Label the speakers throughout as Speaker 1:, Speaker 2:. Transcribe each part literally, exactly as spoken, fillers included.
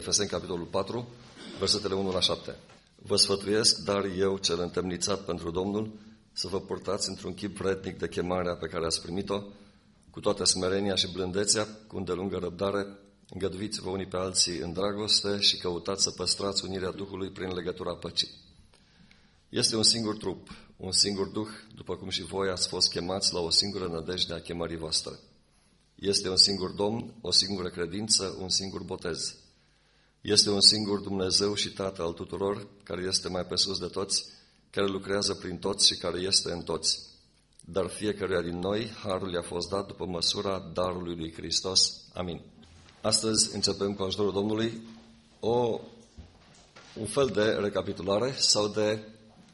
Speaker 1: Efeseni, capitolul patru, versetele unu la șapte. Vă sfătuiesc, dar eu, cel întemnițat pentru Domnul, să vă purtați într-un chip vrednic de chemarea pe care ați primit-o, cu toată smerenia și blândețea, cu îndelungă răbdare, îngăduiți-vă unii pe alții în dragoste și căutați să păstrați unirea Duhului prin legătura păcii. Este un singur trup, un singur Duh, după cum și voi ați fost chemați la o singură nădejde a chemării voastre. Este un singur Domn, o singură credință, un singur botez. Este un singur Dumnezeu și Tată al tuturor, care este mai pe sus de toți, care lucrează prin toți și care este în toți. Dar fiecăruia din noi, harul i-a fost dat după măsura darului lui Hristos. Amin. Astăzi începem cu ajutorul Domnului o, un fel de recapitulare sau de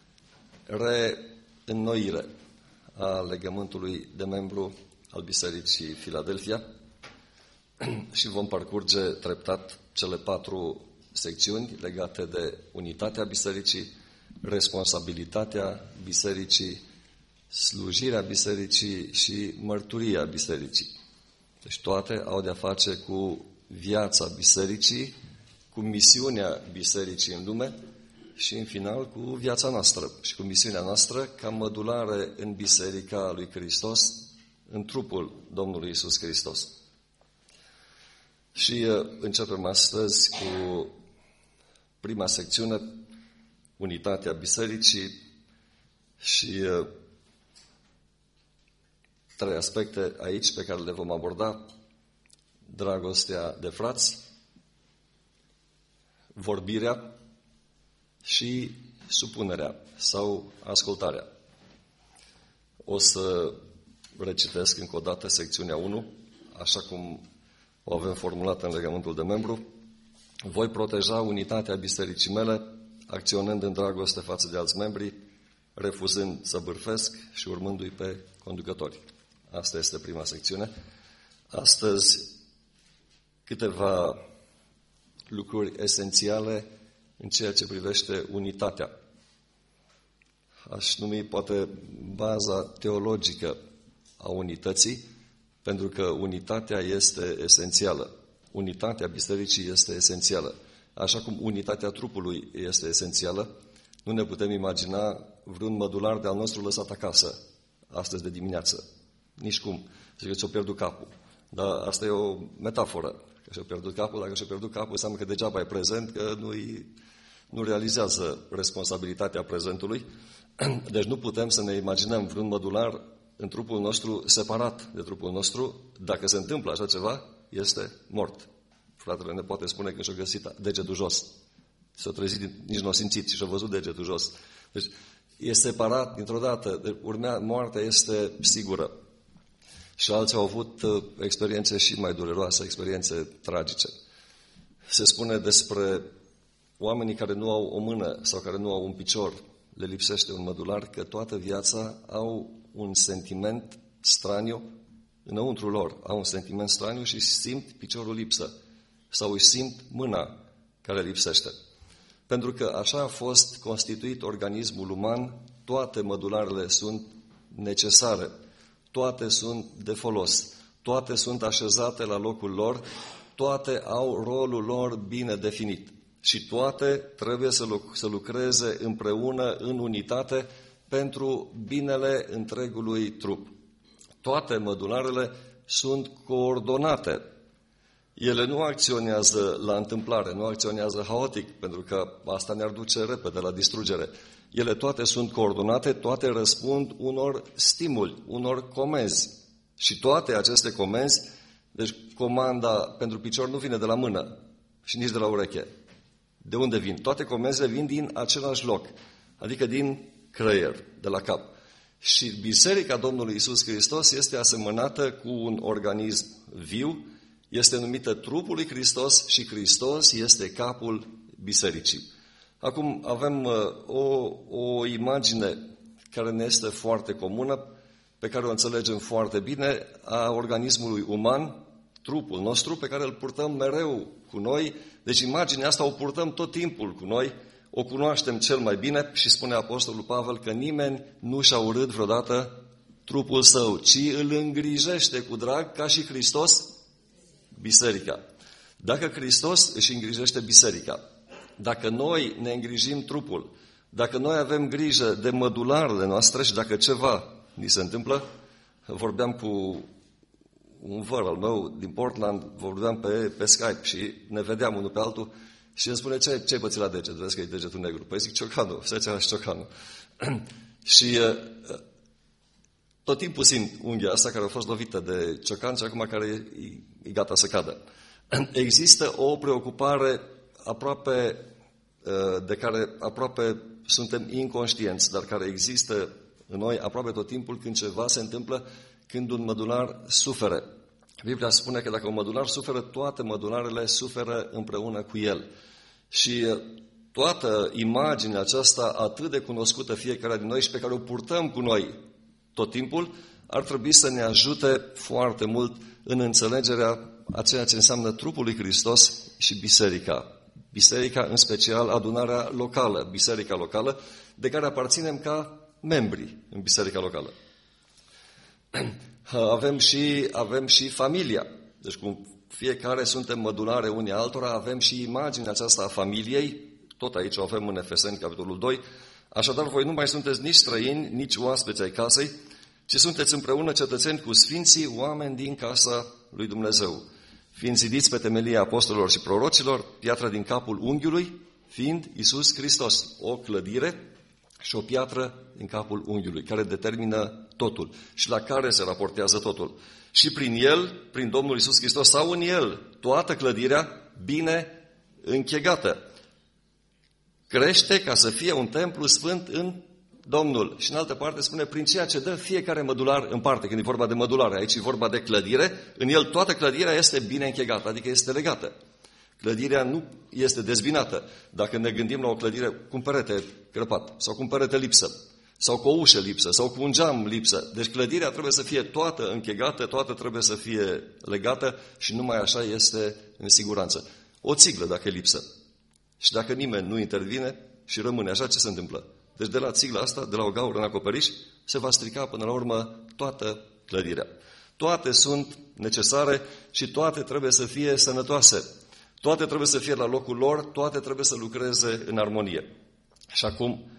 Speaker 1: reînnoire a legământului de membru al Bisericii Filadelfia și vom parcurge treptat cele patru secțiuni legate de unitatea bisericii, responsabilitatea bisericii, slujirea bisericii și mărturia bisericii. Deci toate au de-a face cu viața bisericii, cu misiunea bisericii în lume și, în final, cu viața noastră și cu misiunea noastră ca mădulare în Biserica lui Hristos, în trupul Domnului Iisus Hristos. Și uh, începem astăzi cu prima secțiune, unitatea bisericii și uh, trei aspecte aici pe care le vom aborda: dragostea de frați, vorbirea și supunerea sau ascultarea. O să recitesc încă o dată secțiunea unu, așa cum o avem formulată în legământul de membru. Voi proteja unitatea bisericii mele, acționând în dragoste față de alți membri, refuzând să bârfesc și urmându-i pe conducători. Asta este prima secțiune. Astăzi, câteva lucruri esențiale în ceea ce privește unitatea. Aș numi poate baza teologică a unității, pentru că unitatea este esențială. Unitatea bisericii este esențială. Așa cum unitatea trupului este esențială, nu ne putem imagina vreun mădular de-al nostru lăsat acasă, astăzi de dimineață. Nici cum. Zice că ți-o pierdut capul. Dar asta e o metaforă. Că și-o pierdut capul, dacă și-o pierdut capul, înseamnă că degeaba e prezent, că nu-i, nu realizează responsabilitatea prezentului. Deci nu putem să ne imaginăm vreun mădular în trupul nostru separat de trupul nostru. Dacă se întâmplă așa ceva, este mort. Fratele ne poate spune că și-a găsit degetul jos. S-a trezit, nici nu a simțit și și-a văzut degetul jos. Deci e separat dintr-o dată. Deci, urmea, moartea este sigură. Și alții au avut uh, experiențe și mai dureroase, experiențe tragice. Se spune despre oamenii care nu au o mână sau care nu au un picior, le lipsește un mădular, că toată viața au un sentiment straniu înăuntru lor. Au un sentiment straniu și simt piciorul lipsă sau își simt mâna care lipsește. Pentru că așa a fost constituit organismul uman, toate mădularele sunt necesare, toate sunt de folos, toate sunt așezate la locul lor, toate au rolul lor bine definit și toate trebuie să, luc- să lucreze împreună în unitate pentru binele întregului trup. Toate mădularele sunt coordonate. Ele nu acționează la întâmplare, nu acționează haotic, pentru că asta ne-ar duce repede la distrugere. Ele toate sunt coordonate, toate răspund unor stimuli, unor comenzi. Și toate aceste comenzi, deci comanda pentru picior nu vine de la mână și nici de la ureche. De unde vin? Toate comenzile vin din același loc, adică din creier, de la cap. Și Biserica Domnului Iisus Hristos este asemănată cu un organism viu, este numită trupul lui Hristos și Hristos este capul bisericii. Acum avem uh, o, o imagine care ne este foarte comună, pe care o înțelegem foarte bine, a organismului uman, trupul nostru, pe care îl purtăm mereu cu noi. Deci imaginea asta o purtăm tot timpul cu noi, o cunoaștem cel mai bine și spune Apostolul Pavel că nimeni nu și-a urât vreodată trupul său, ci îl îngrijește cu drag ca și Hristos biserica. Dacă Hristos își îngrijește biserica, dacă noi ne îngrijim trupul, dacă noi avem grijă de mădularele noastre și dacă ceva ni se întâmplă, vorbeam cu un văr al meu din Portland, vorbeam pe, pe Skype și ne vedeam unul pe altul și îmi spune, ce ai pățit la deget? Vezi că e degetul negru. Păi zic, ciocanul, să și ciocanul. Și tot timpul simt unghia asta care a fost lovită de ciocan și acum care e, e gata să cadă. Există o preocupare aproape, de care aproape suntem inconștienți, dar care există în noi aproape tot timpul când ceva se întâmplă, când un mădular suferă. Biblia spune că dacă un mădular suferă, toate mădularele suferă împreună cu el. Și toată imaginea aceasta atât de cunoscută fiecare din noi și pe care o purtăm cu noi tot timpul, ar trebui să ne ajute foarte mult în înțelegerea a ceea ce înseamnă trupul lui Hristos și biserica. Biserica, în special adunarea locală, biserica locală, de care aparținem ca membri în biserica locală. Avem și, avem și familia. Deci cum fiecare suntem mădulare unii altora, avem și imaginea aceasta a familiei, tot aici o avem în Efeseni, capitolul doi. Așadar, voi nu mai sunteți nici străini, nici oaspeți ai casei, ci sunteți împreună cetățeni cu sfinții, oameni din casa lui Dumnezeu, fiind zidiți pe temelia apostolilor și prorocilor, piatra din capul unghiului, fiind Iisus Hristos, o clădire și o piatră din capul unghiului, care determină totul și la care se raportează totul. Și prin El, prin Domnul Iisus Hristos, sau în El, toată clădirea bine închegată crește ca să fie un templu sfânt în Domnul. Și în altă parte spune, prin ceea ce dă fiecare mădular în parte. Când e vorba de mădulare, aici e vorba de clădire, în El toată clădirea este bine închegată, adică este legată. Clădirea nu este dezbinată. Dacă ne gândim la o clădire cu un perete crăpat, sau cu un perete lipsă, sau cu o ușă lipsă, sau cu un geam lipsă. Deci clădirea trebuie să fie toată închegată, toată trebuie să fie legată și numai așa este în siguranță. O țiglă dacă e lipsă. Și dacă nimeni nu intervine și rămâne așa, ce se întâmplă? Deci de la țigla asta, de la o gaură în acoperiș, se va strica până la urmă toată clădirea. Toate sunt necesare și toate trebuie să fie sănătoase. Toate trebuie să fie la locul lor, toate trebuie să lucreze în armonie. Și acum,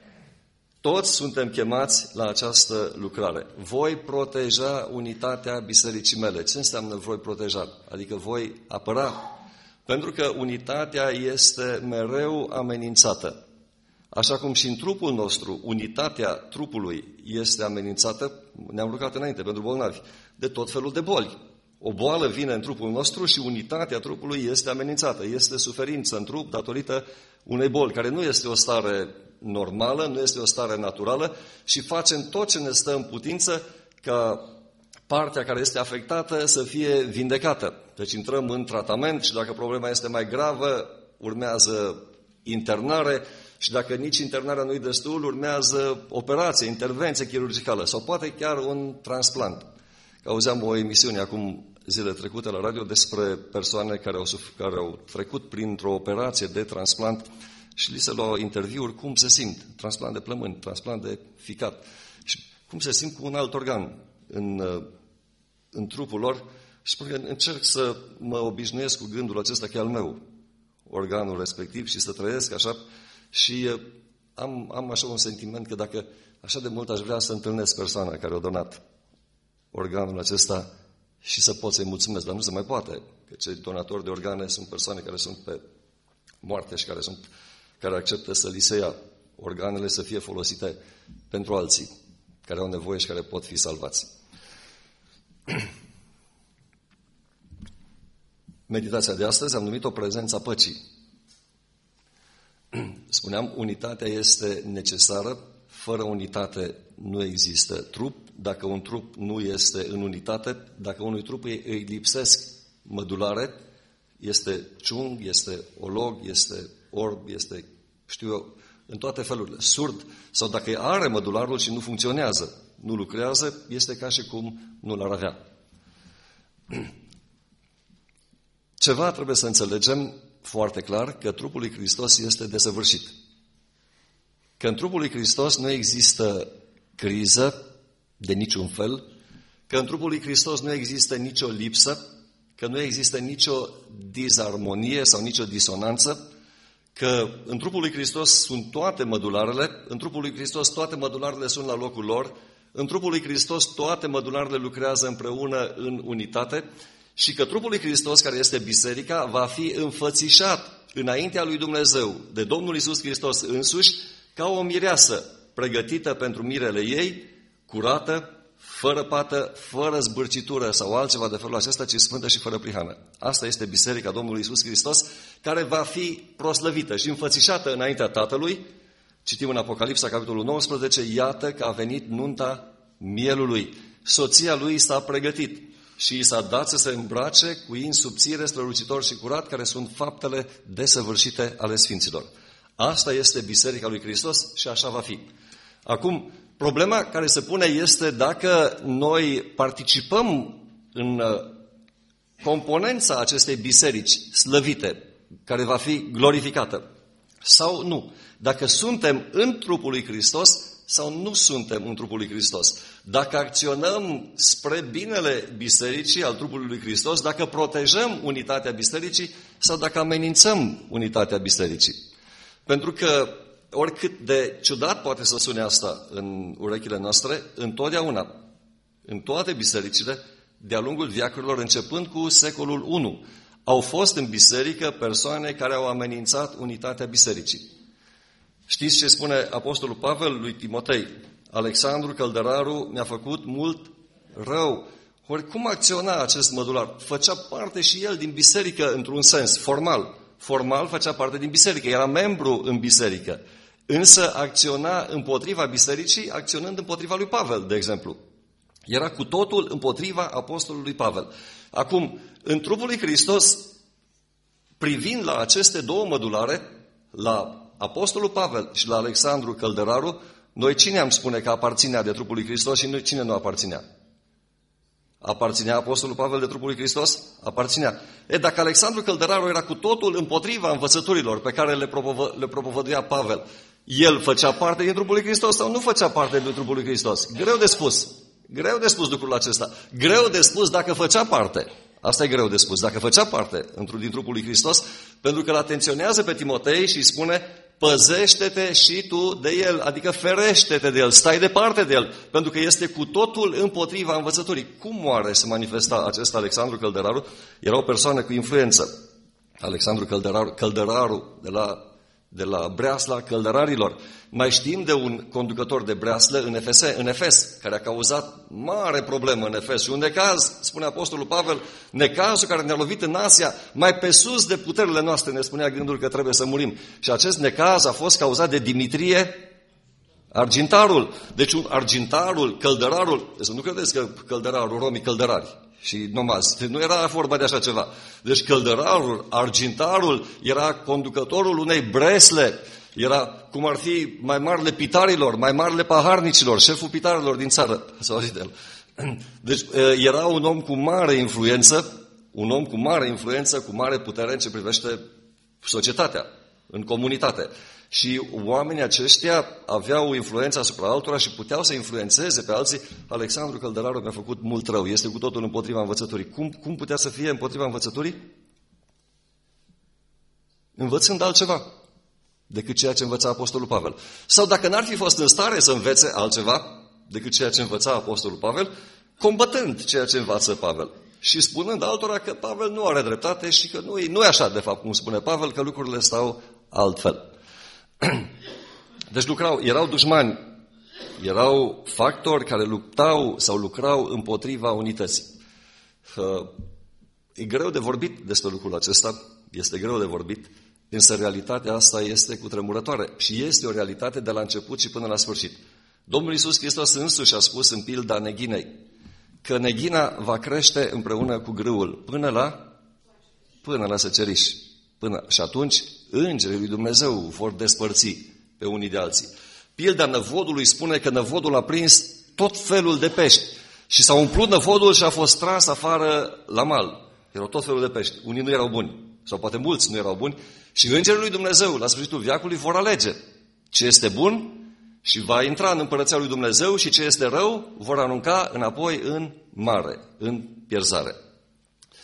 Speaker 1: toți suntem chemați la această lucrare. Voi proteja unitatea bisericii mele. Ce înseamnă voi proteja? Adică voi apăra. Pentru că unitatea este mereu amenințată. Așa cum și în trupul nostru, unitatea trupului este amenințată, ne-am rugat înainte pentru bolnavi, de tot felul de boli. O boală vine în trupul nostru și unitatea trupului este amenințată. Este suferință în trup datorită unei boli, care nu este o stare normală, nu este o stare naturală și facem tot ce ne stă în putință ca partea care este afectată să fie vindecată. Deci intrăm în tratament și dacă problema este mai gravă, urmează internare și dacă nici internarea nu-i destul, urmează operație, intervenție chirurgicală sau poate chiar un transplant. Auzeam o emisiune acum zile trecute la radio despre persoane care au, care au trecut printr-o operație de transplant și li se luau interviuri cum se simt. Transplant de plămâni, transplant de ficat. Și cum se simt cu un alt organ în, în trupul lor. Și spun că încerc să mă obișnuiesc cu gândul acesta că e al meu, organul respectiv, și să trăiesc așa. Și am, am așa un sentiment că dacă așa de mult aș vrea să întâlnesc persoana care a donat organul acesta și să pot să-i mulțumesc, dar nu se mai poate, că cei donatori de organe sunt persoane care sunt pe moarte și care, sunt, care acceptă să li se ia organele să fie folosite pentru alții care au nevoie și care pot fi salvați. Meditația de astăzi am numit-o prezența păcii. Spuneam, unitatea este necesară, fără unitate nu există trup, dacă un trup nu este în unitate, dacă unui trup îi lipsesc mădulare, este ciung, este olog, este orb, este, știu eu, în toate felurile, surd, sau dacă are mădularul și nu funcționează, nu lucrează, este ca și cum nu l-ar avea. Ceva trebuie să înțelegem foarte clar, că trupul lui Hristos este desăvârșit. Că în trupul lui Hristos nu există criză de niciun fel, că în trupul lui Hristos nu există nicio lipsă, că nu există nicio disarmonie sau nicio disonanță, că în trupul lui Hristos sunt toate mădularele, în trupul lui Hristos toate mădularele sunt la locul lor, în trupul lui Hristos toate mădularele lucrează împreună în unitate și că trupul lui Hristos, care este biserica, va fi înfățișat înaintea lui Dumnezeu de Domnul Iisus Hristos însuși ca o mireasă pregătită pentru mirele ei, curată, fără pată, fără zbârcitură sau altceva de felul acesta, ci sfântă și fără prihană. Asta este biserica Domnului Iisus Hristos, care va fi proslăvită și înfățișată înaintea Tatălui. Citim în Apocalipsa, capitolul nouăsprezece, iată că a venit nunta mielului. Soția lui s-a pregătit și i s-a dat să se îmbrace cu in subțire, strălucitor și curat, care sunt faptele desăvârșite ale sfinților. Asta este biserica lui Hristos și așa va fi. Acum, problema care se pune este dacă noi participăm în componența acestei biserici slăvite, care va fi glorificată, sau nu. Dacă suntem în trupul lui Hristos sau nu suntem în trupul lui Hristos. Dacă acționăm spre binele bisericii, al trupului lui Hristos, dacă protejăm unitatea bisericii sau dacă amenințăm unitatea bisericii. Pentru că oricât de ciudat poate să sune asta în urechile noastre, întotdeauna, în toate bisericile, de-a lungul veacurilor, începând cu secolul I, au fost în biserică persoane care au amenințat unitatea bisericii. Știți ce spune Apostolul Pavel lui Timotei? Alexandru Căldăraru mi-a făcut mult rău. Ori cum acționa acest mădular? Făcea parte și el din biserică într-un sens, formal. Formal făcea parte din biserică, era membru în biserică. Însă acționa împotriva bisericii, acționând împotriva lui Pavel, de exemplu. Era cu totul împotriva apostolului Pavel. Acum, în trupul lui Hristos, privind la aceste două mădulare, la apostolul Pavel și la Alexandru Căldăraru, noi cine am spune că aparținea de trupul lui Hristos și noi cine nu aparținea? Aparținea apostolul Pavel de trupul lui Hristos? Aparținea. E, dacă Alexandru Căldăraru era cu totul împotriva învățăturilor pe care le, propovă, le propovăduia Pavel, el făcea parte din trupul lui Hristos sau nu făcea parte din trupul lui Hristos? Greu de spus. Greu de spus lucrul acesta. Greu de spus dacă făcea parte. Asta e greu de spus. Dacă făcea parte din trupul lui Hristos, pentru că îl atenționează pe Timotei și îi spune: păzește-te și tu de el, adică ferește-te de el, stai departe de el, pentru că este cu totul împotriva învățăturii. Cum oare se manifesta acest Alexandru Căldăraru? Era o persoană cu influență. Alexandru Căldăraru, Căldăraru de la, de la breasla căldărarilor. Mai știm de un conducător de breaslă în Efes, în Efes, care a cauzat mare problemă în Efes. Și un necaz, spune Apostolul Pavel, necazul care ne-a lovit în Asia, mai pe sus de puterile noastre, ne spunea gândul că trebuie să murim. Și acest necaz a fost cauzat de Dimitrie Argintarul. Deci un argintarul, căldărarul, deci nu credeți că căldărarul, romii căldărari și nomazi, nu era vorba de așa ceva. Deci căldărarul, argintarul era conducătorul unei bresle, era cum ar fi mai marile pitarilor, mai marile paharnicilor, șeful pitarilor din țară. S-a auzit de el. Deci era un om cu mare influență, un om cu mare influență, cu mare putere în ce privește societatea, în comunitate. Și oamenii aceștia aveau influență asupra altora și puteau să influențeze pe alții. Alexandru Căldăraru mi-a făcut mult rău, este cu totul împotriva învățăturii. Cum, cum putea să fie împotriva învățăturii? Învățând altceva decât ceea ce învăța Apostolul Pavel. Sau dacă n-ar fi fost în stare să învețe altceva decât ceea ce învăța Apostolul Pavel, combătând ceea ce învață Pavel și spunând altora că Pavel nu are dreptate și că nu e, nu e așa, de fapt, cum spune Pavel, că lucrurile stau altfel. Deci lucrau, erau dușmani, erau factori care luptau sau lucrau împotriva unității. E greu de vorbit despre lucrul acesta, este greu de vorbit, însă realitatea asta este cutremurătoare și este o realitate de la început și până la sfârșit. Domnul Iisus Hristos însuși a spus în pilda neghinei că neghina va crește împreună cu grâul până la, până la seceriș. Până, și atunci îngerii lui Dumnezeu vor despărți pe unii de alții. Pilda năvodului spune că năvodul a prins tot felul de pești și s-a umplut năvodul și a fost tras afară la mal. Erau tot felul de pești. Unii nu erau buni, sau poate mulți nu erau buni, și îngerii lui Dumnezeu, la sfârșitul veacului, vor alege ce este bun și va intra în împărăția lui Dumnezeu și ce este rău vor arunca înapoi în mare, în pierzare.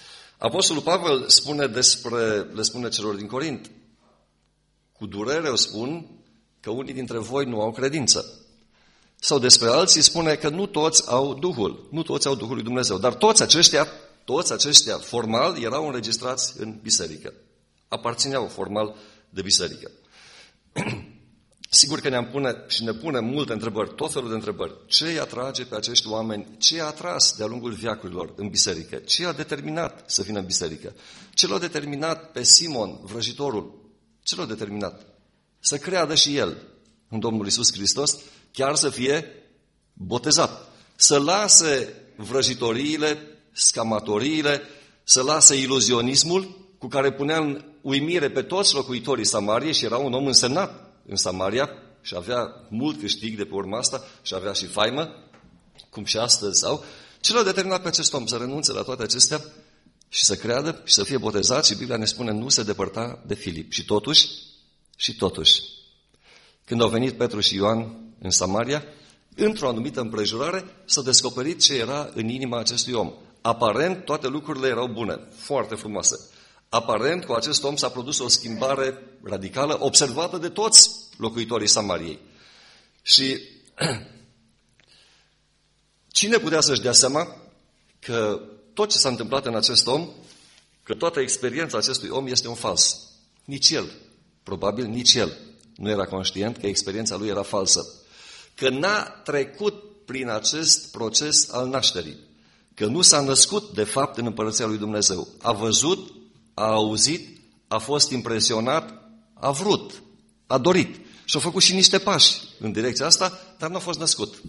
Speaker 1: Apostolul Pavel spune despre, le spune celor din Corint, cu durere o spun că unii dintre voi nu au credință. Sau despre alții spune că nu toți au Duhul, nu toți au Duhul lui Dumnezeu, dar toți aceștia, toți aceștia formal erau înregistrați în biserică. Aparțineau formal de biserică. Sigur că ne-am pune și ne punem multe întrebări, tot felul de întrebări. Ce îi atrage pe acești oameni? Ce i-a atras de-a lungul veacurilor în biserică? Ce i-a determinat să vină în biserică? Ce l-a determinat pe Simon, vrăjitorul? Ce l-a determinat? Să creadă și el în Domnul Iisus Hristos, chiar să fie botezat. Să lase vrăjitoriile, scamatoriile, să lase iluzionismul cu care punea în uimire pe toți locuitorii Samariei și era un om însemnat în Samaria și avea mult câștig de pe urma asta și avea și faimă, cum și astăzi sau. Ce l-a determinat pe acest om să renunțe la toate acestea și să creadă și să fie botezat? Și Biblia ne spune, nu se depărta de Filip. Și totuși, și totuși, când au venit Petru și Ioan în Samaria, într-o anumită împrejurare s-a descoperit ce era în inima acestui om. Aparent, toate lucrurile erau bune, foarte frumoase. Aparent, cu acest om s-a produs o schimbare radicală, observată de toți locuitorii Samariei. Și cine putea să-și dea seama că tot ce s-a întâmplat în acest om, că toată experiența acestui om este un fals? Nici el, probabil nici el, nu era conștient că experiența lui era falsă. Că n-a trecut prin acest proces al nașterii. Că nu s-a născut, de fapt, în Împărăția lui Dumnezeu. A văzut, a auzit, a fost impresionat, a vrut, a dorit. Și a făcut și niște pași în direcția asta, dar nu a fost născut.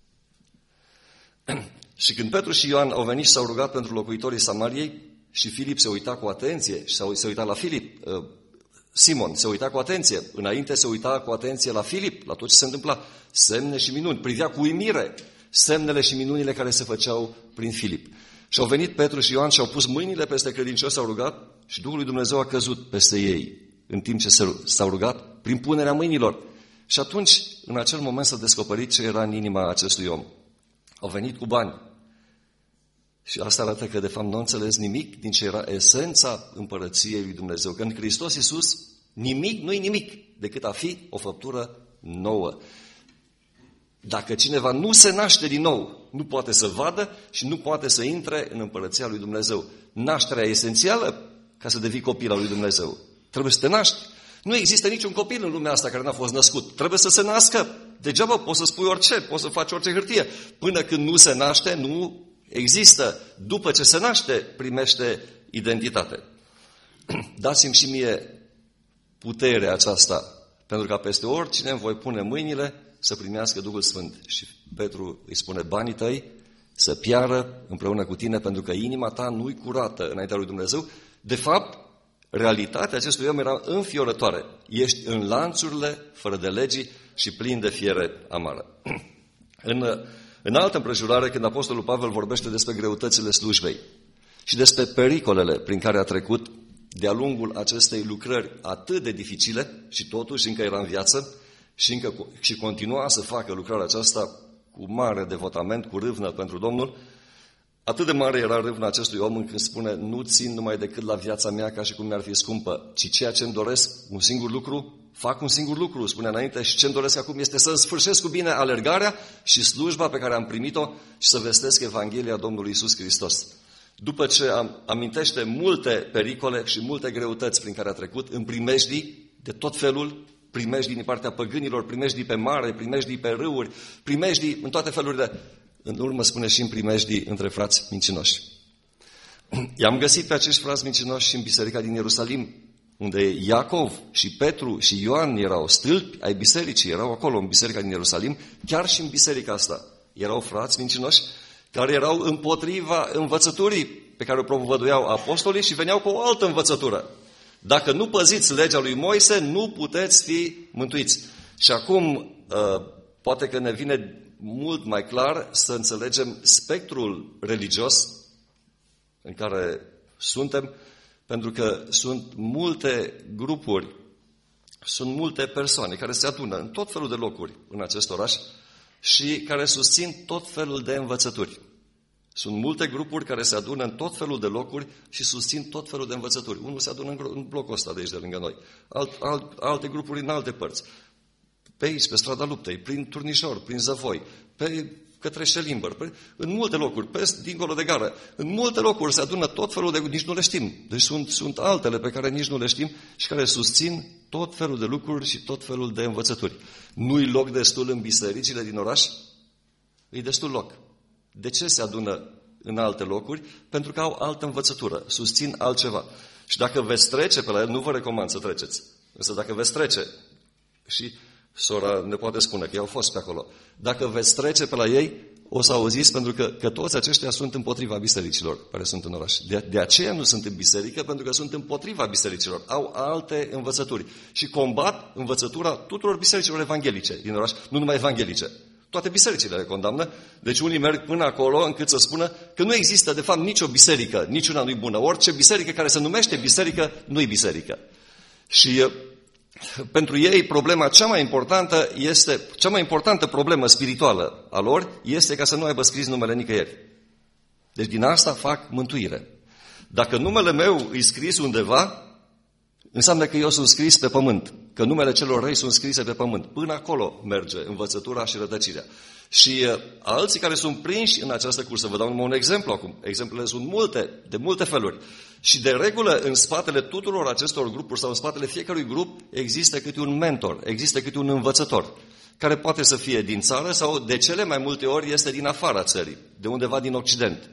Speaker 1: Și când Petru și Ioan au venit și s-au rugat pentru locuitorii Samariei și Filip se uita cu atenție și se uita la Filip, Simon se uita cu atenție, înainte se uita cu atenție la Filip, la tot ce se întâmpla, semne și minuni, privea cu uimire semnele și minunile care se făceau prin Filip. Și au venit Petru și Ioan și au pus mâinile peste credincioși, s-au rugat și Duhul lui Dumnezeu a căzut peste ei în timp ce s-au rugat prin punerea mâinilor. Și atunci, în acel moment, s-a descoperit ce era în inima acestui om. Au venit cu bani. Și asta arată că, de fapt, nu înțeles nimic din ce era esența împărăției lui Dumnezeu. Că în Hristos Iisus nimic nu-i nimic decât a fi o făptură nouă. Dacă cineva nu se naște din nou, nu poate să vadă și nu poate să intre în împărăția lui Dumnezeu. Nașterea e esențială ca să devii copil al lui Dumnezeu. Trebuie să te naști. Nu există niciun copil în lumea asta care n-a fost născut. Trebuie să se nască. Degeaba poți să spui orice, poți să faci orice hârtie. Până când nu se naște, nu există. După ce se naște, primește identitate. Dați-mi și mie puterea aceasta, pentru că peste oricine îmi voi pune mâinile să primească Duhul Sfânt. Și Petru îi spune, banii tăi să piară împreună cu tine, pentru că inima ta nu-i curată înaintea lui Dumnezeu. De fapt, realitatea acestui om era înfiorătoare. Ești în lanțurile fără de legii și plin de fiere amară. În, în altă împrejurare, când Apostolul Pavel vorbește despre greutățile slujbei și despre pericolele prin care a trecut de-a lungul acestei lucrări atât de dificile și totuși încă era în viață și, încă, și continua să facă lucrarea aceasta cu mare devotament, cu râvnă pentru Domnul, atât de mare era râvna acestui om încât spune, nu țin numai decât la viața mea ca și cum mi-ar fi scumpă, ci ceea ce îmi doresc, un singur lucru, fac un singur lucru, spune înainte, și ce îmi doresc acum este să sfârșesc cu bine alergarea și slujba pe care am primit-o și să vestesc Evanghelia Domnului Iisus Hristos. După ce am, amintește multe pericole și multe greutăți prin care a trecut, în primejdii de tot felul, primejdii din partea păgânilor, primejdii pe mare, primejdii pe râuri, primejdii în toate felurile. În urmă spune și în primejdii între frați mincinoși. I-am găsit pe acești frați mincinoși și în biserica din Ierusalim, unde Iacov și Petru și Ioan erau stâlpi ai bisericii, erau acolo în biserica din Ierusalim, chiar și în biserica asta erau frați mincinoși care erau împotriva învățăturii pe care o propovăduiau apostolii și veneau cu o altă învățătură. Dacă nu păziți legea lui Moise, nu puteți fi mântuiți. Și acum, poate că ne vine mult mai clar să înțelegem spectrul religios în care suntem, pentru că sunt multe grupuri, sunt multe persoane care se adună în tot felul de locuri în acest oraș și care susțin tot felul de învățături. Sunt multe grupuri care se adună în tot felul de locuri și susțin tot felul de învățături. Unul se adună în blocul ăsta de aici, de lângă noi. Alt, alt, alte grupuri în alte părți. Pe aici, pe strada Luptei, prin Turnișor, prin Zăvoi, pe către Șelimbăr, pe, în multe locuri, pe dincolo de gară. În multe locuri se adună tot felul de... Nici nu le știm. Deci sunt, sunt altele pe care nici nu le știm și care susțin tot felul de lucruri și tot felul de învățături. Nu-i loc destul în bisericile din oraș? E destul loc. De ce se adună în alte locuri? Pentru că au altă învățătură, susțin altceva. Și dacă veți trece pe la el, nu vă recomand să treceți. Însă dacă veți trece, și sora ne poate spune că ei au fost pe acolo, dacă veți trece pe la ei, o să auziți, pentru că, că toți aceștia sunt împotriva bisericilor care sunt în oraș. De, de aceea nu sunt în biserică, pentru că sunt împotriva bisericilor. Au alte învățături și combat învățătura tuturor bisericilor evanghelice din oraș, nu numai evanghelice. Toate bisericile le condamnă. Deci unii merg până acolo încât să spună că nu există, de fapt, nicio biserică, niciuna nu-i bună. Orice biserică care se numește biserică, nu-i biserică. Și pentru ei problema cea mai importantă este, cea mai importantă problemă spirituală a lor este ca să nu aibă scris numele nicăieri. Deci din asta fac mântuire. Dacă numele meu e scris undeva, înseamnă că eu sunt scris pe pământ, că numele celor răi sunt scrise pe pământ. Până acolo merge învățătura și rătăcirea. Și uh, alții care sunt prinși în această cursă, vă dau numai un exemplu acum, exemplele sunt multe, de multe feluri. Și de regulă, în spatele tuturor acestor grupuri sau în spatele fiecărui grup, există câte un mentor, există câte un învățător, care poate să fie din țară sau de cele mai multe ori este din afara țării, de undeva din Occident.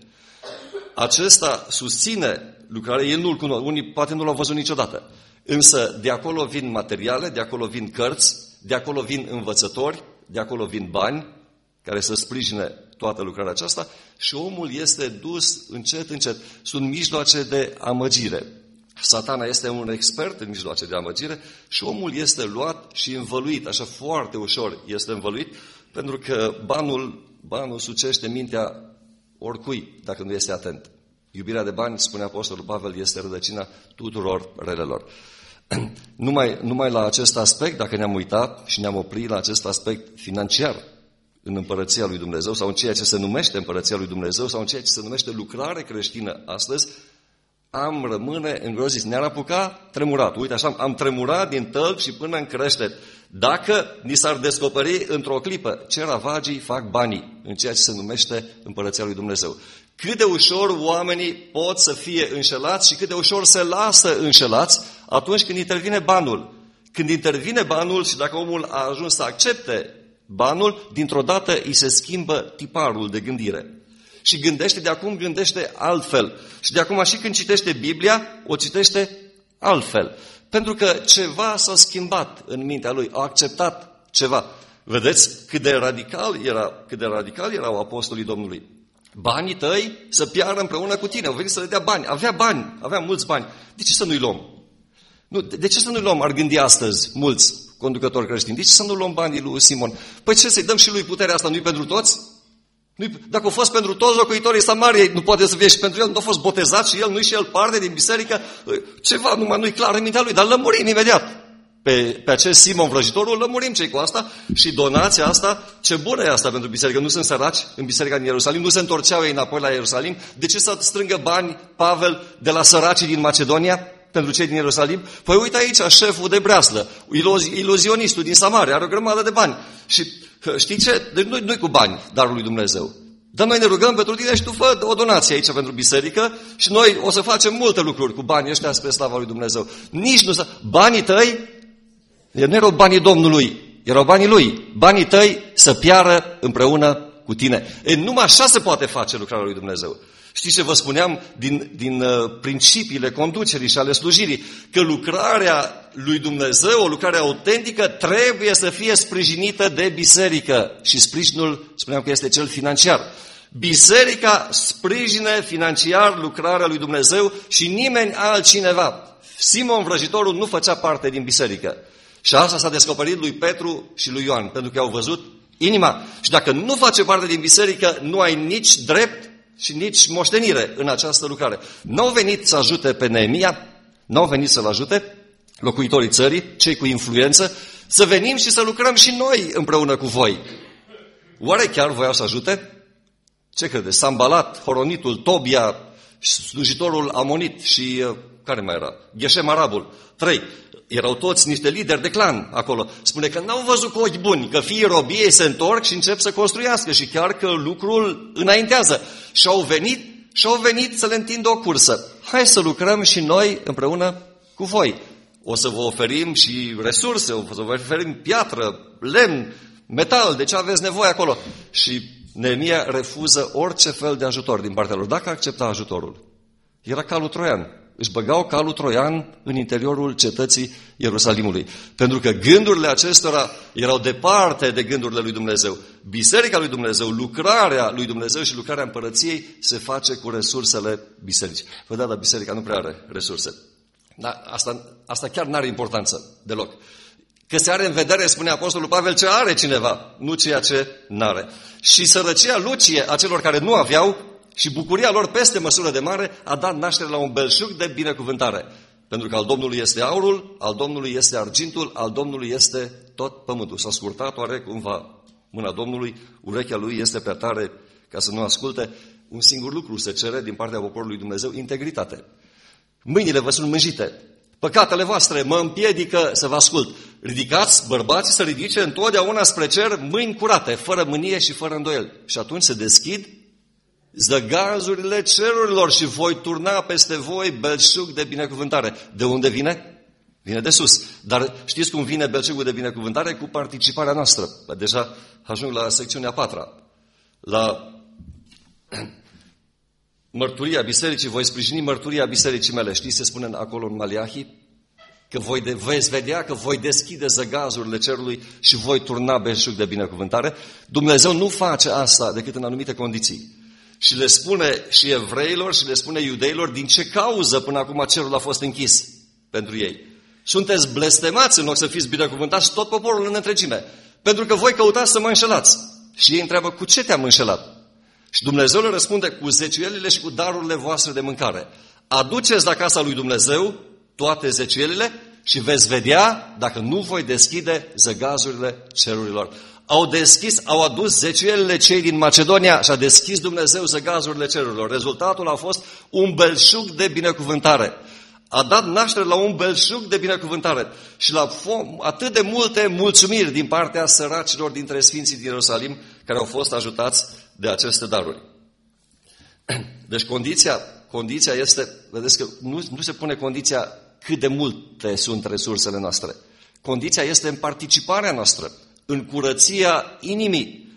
Speaker 1: Acesta susține lucrarea, el nu-l cunosc, unii poate nu l-au văzut niciodată. Însă de acolo vin materiale, de acolo vin cărți, de acolo vin învățători, de acolo vin bani care să sprijine toată lucrarea aceasta și omul este dus încet, încet. Sunt mijloace de amăgire. Satana este un expert în mijloace de amăgire și omul este luat și învăluit, așa foarte ușor este învăluit, pentru că banul, banul sucește mintea oricui, dacă nu este atent. Iubirea de bani, spune Apostolul Pavel, este rădăcina tuturor relelor. Numai, numai la acest aspect, dacă ne-am uitat și ne-am oprit la acest aspect financiar în Împărăția lui Dumnezeu sau în ceea ce se numește Împărăția lui Dumnezeu sau în ceea ce se numește lucrare creștină astăzi, am rămâne îngroziți. Ne-ar apuca tremurat. Uite așa, am tremurat din tălp și până în creștet. Dacă ni s-ar descoperi într-o clipă ce ravagii fac banii în ceea ce se numește Împărăția lui Dumnezeu. Cât de ușor oamenii pot să fie înșelați și cât de ușor se lasă înșelați atunci când intervine banul. Când intervine banul și dacă omul a ajuns să accepte banul, dintr-o dată îi se schimbă tiparul de gândire. Și gândește, de acum gândește altfel. Și de acum și când citește Biblia, o citește altfel. Pentru că ceva s-a schimbat în mintea lui, a acceptat ceva. Vedeți cât de radical era, cât de radical erau apostolii Domnului. Banii tăi să piară împreună cu tine. Au venit să le dea bani. Avea bani, avea mulți bani. De ce să nu-i luăm? Nu, de ce să nu-i luăm, ar gândi astăzi mulți conducători creștini? De ce să nu luăm banii lui Simon? Păi ce, să-i dăm și lui puterea asta? Nu-i pentru toți? Nu-i, dacă a fost pentru toți locuitorii Samariei, nu poate să fie și pentru el, nu a fost botezat și el, nu-i și el parte din biserică? Ceva numai nu-i clar în mintea lui, dar lămurim imediat. Pe, pe acest Simon vrăjitorul lămurim cei cu asta și donația asta, ce bună e asta pentru biserică, nu sunt săraci în biserica din Ierusalim, nu se întorceau ei înapoi la Ierusalim, de ce să strângă bani Pavel de la săracii din Macedonia pentru cei din Ierusalim? Păi uite aici șeful de breaslă, iluzionistul din Samaria, are o grămadă de bani și știi ce? Deci nu-i, nu-i cu bani darul lui Dumnezeu. Dar noi ne rugăm pentru tine și tu fă o donație aici pentru biserică și noi o să facem multe lucruri cu banii ăștia spre slava lui Dumnezeu. Nici nu să... Banii tăi nu erau banii Domnului, erau banii lui. Banii tăi să piară împreună cu tine. E, numai așa se poate face lucrarea lui Dumnezeu. Știți ce vă spuneam din, din uh, principiile conducerii și ale slujirii? Că lucrarea lui Dumnezeu, o lucrare autentică, trebuie să fie sprijinită de biserică. Și sprijinul, spuneam că este cel financiar. Biserica sprijină financiar lucrarea lui Dumnezeu și nimeni altcineva. Simon vrăjitorul nu făcea parte din biserică. Și asta s-a descoperit lui Petru și lui Ioan, pentru că au văzut inima. Și dacă nu face parte din biserică, nu ai nici drept și nici moștenire în această lucrare. N-au venit să ajute pe Neemia, n-au venit să-l ajute locuitorii țării, cei cu influență, să venim și să lucrăm și noi împreună cu voi. Oare chiar voiau să ajute? Ce credeți? Sambalat, Horonitul, Tobia, slujitorul Amonit și care mai era? Gheșem Arabul. Trei. Erau toți niște lideri de clan acolo. Spune că n-au văzut cu ochi buni, că fiii robiei se întorc și încep să construiască și chiar că lucrul înaintează. Și au venit, și au venit să le întindă o cursă. Hai să lucrăm și noi împreună cu voi. O să vă oferim și resurse, o să vă oferim piatră, lemn, metal, de ce aveți nevoie acolo? Și Neemia refuză orice fel de ajutor din partea lor. Dacă accepta ajutorul, era calul troian. Își băgau calul troian în interiorul cetății Ierusalimului. Pentru că gândurile acestora erau departe de gândurile lui Dumnezeu. Biserica lui Dumnezeu, lucrarea lui Dumnezeu și lucrarea împărăției se face cu resursele bisericii. Vă da, dar biserica nu prea are resurse. Dar asta, asta chiar nu are importanță deloc. Că se are în vedere, spune Apostolul Pavel, ce are cineva, nu ceea ce n-are. Și sărăcia lucie a celor care nu aveau și bucuria lor peste măsură de mare a dat naștere la un belșug de binecuvântare. Pentru că al Domnului este aurul, al Domnului este argintul, al Domnului este tot pământul. S-a scurtat oare cumva mâna Domnului, urechea lui este prea tare ca să nu asculte. Un singur lucru se cere din partea poporului Dumnezeu, integritate. Mâinile vă sunt mânjite. Păcatele voastre mă împiedică să vă ascult. Ridicați, bărbații să ridice întotdeauna spre cer mâini curate, fără mânie și fără îndoiel. Și atunci se deschid zăgazurile cerurilor și voi turna peste voi belșug de binecuvântare. De unde vine? Vine de sus. Dar știți cum vine belșugul de binecuvântare? Cu participarea noastră. Deja ajung la secțiunea a patra. La mărturia bisericii, voi sprijini mărturia bisericii mele. Știți, se spune acolo în Maliahi? Că voi de, veți vedea că voi deschide zăgazurile cerului și voi turna belșug de binecuvântare. Dumnezeu nu face asta decât în anumite condiții. Și le spune și evreilor și le spune iudeilor din ce cauză până acum cerul a fost închis pentru ei. Sunteți blestemați în loc să fiți binecuvântați tot poporul în întregime. Pentru că voi căutați să mă înșelați. Și ei întreabă, cu ce te-am înșelat? Și Dumnezeu le răspunde, cu zeciuielile și cu darurile voastre de mâncare. Aduceți la casa lui Dumnezeu toate zeciuielile și veți vedea dacă nu voi deschide zăgazurile cerurilor. Au deschis, au adus zeciuielile cei din Macedonia și a deschis Dumnezeu zăgazurile cerurilor. Rezultatul a fost un belșug de binecuvântare. A dat naștere la un belșug de binecuvântare și la atât de multe mulțumiri din partea săracilor dintre sfinții din Ierusalim care au fost ajutați de aceste daruri. Deci condiția, condiția este, vedeți că nu, nu se pune condiția cât de multe sunt resursele noastre. Condiția este în participarea noastră, în curăția inimii.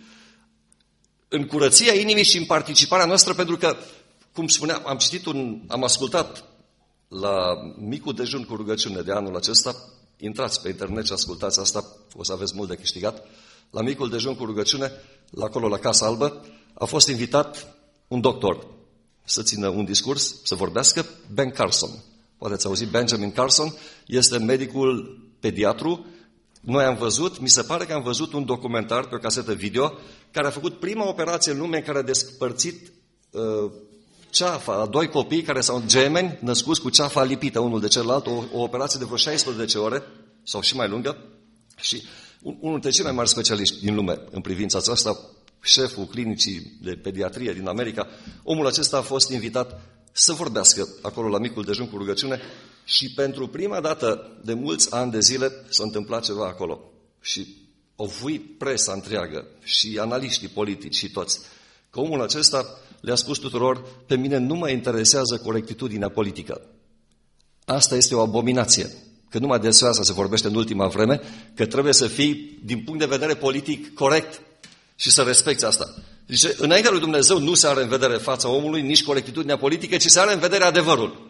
Speaker 1: În curăția inimii și în participarea noastră, pentru că, cum spuneam, am citit un, am ascultat la micul dejun cu rugăciune de anul acesta, intrați pe internet și ascultați asta, o să aveți mult de câștigat. La micul dejun cu rugăciune, la acolo la Casa Albă, a fost invitat un doctor să țină un discurs, să vorbească, Ben Carson. Poate ați auzit, Benjamin Carson este medicul pediatru. Noi am văzut, mi se pare că am văzut un documentar pe o casetă video care a făcut prima operație în lume în care a despărțit uh, ceafa a doi copii care s-au gemeni, născuți cu ceafa lipită unul de celălalt, o, o operație de vreo șaisprezece ore sau și mai lungă. Și unul dintre cei mai mari specialiști din lume în privința aceasta, șeful clinicii de pediatrie din America, omul acesta a fost invitat să vorbească acolo la micul dejun cu rugăciune și pentru prima dată de mulți ani de zile s-a întâmplat ceva acolo. Și au vuit presa întreagă și analiștii politici și toți. Că omul acesta le-a spus tuturor, pe mine nu mă interesează corectitudinea politică. Asta este o abominație. Că numai despre asta se vorbește în ultima vreme, că trebuie să fii, din punct de vedere politic, corect și să respecti asta. Deci, înaintea lui Dumnezeu nu se are în vedere fața omului, nici corectitudinea politică, ci se are în vedere adevărul.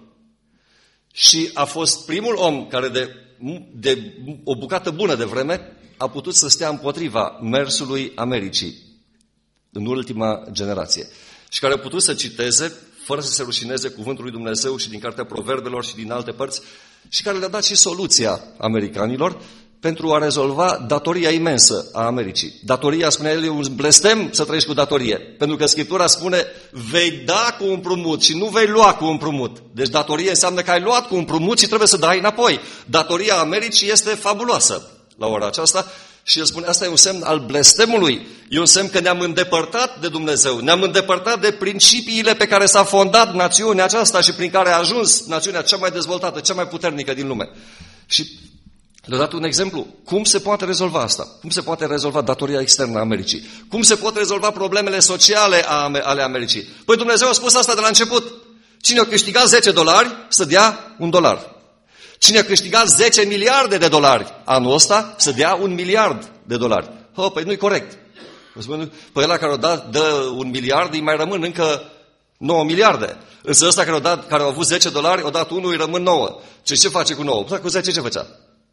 Speaker 1: Și a fost primul om care de, de o bucată bună de vreme a putut să stea împotriva mersului Americii în ultima generație. Și care a putut să citeze, fără să se rușineze, cuvântul lui Dumnezeu și din cartea Proverbelor și din alte părți, și care le-a dat și soluția americanilor pentru a rezolva datoria imensă a Americii. Datoria, spunea el, e un blestem să trăiești cu datorie. Pentru că Scriptura spune, vei da cu împrumut și nu vei lua cu împrumut. Deci datorie înseamnă că ai luat cu împrumut și trebuie să dai înapoi. Datoria Americii este fabuloasă la ora aceasta Și el spune, asta e un semn al blestemului, e un semn că ne-am îndepărtat de Dumnezeu, ne-am îndepărtat de principiile pe care s-a fondat națiunea aceasta și prin care a ajuns națiunea cea mai dezvoltată, cea mai puternică din lume. Și le-a dat un exemplu. Cum se poate rezolva asta? Cum se poate rezolva datoria externă a Americii? Cum se pot rezolva problemele sociale ale Americii? Păi Dumnezeu a spus asta de la început. Cine a câștigat zece dolari, să dea un dolar. Cine a câștigat zece miliarde de dolari anul ăsta, să dea un miliard de dolari. Oh, păi nu-i corect. Păi ăla care o dat, dă un miliard, îi mai rămân încă nouă miliarde. Însă ăsta care, o dat, care a avut zece dolari, o dat unul, îi rămân nouă. Ce, ce face cu nouă? Păi cu zece ce făcea?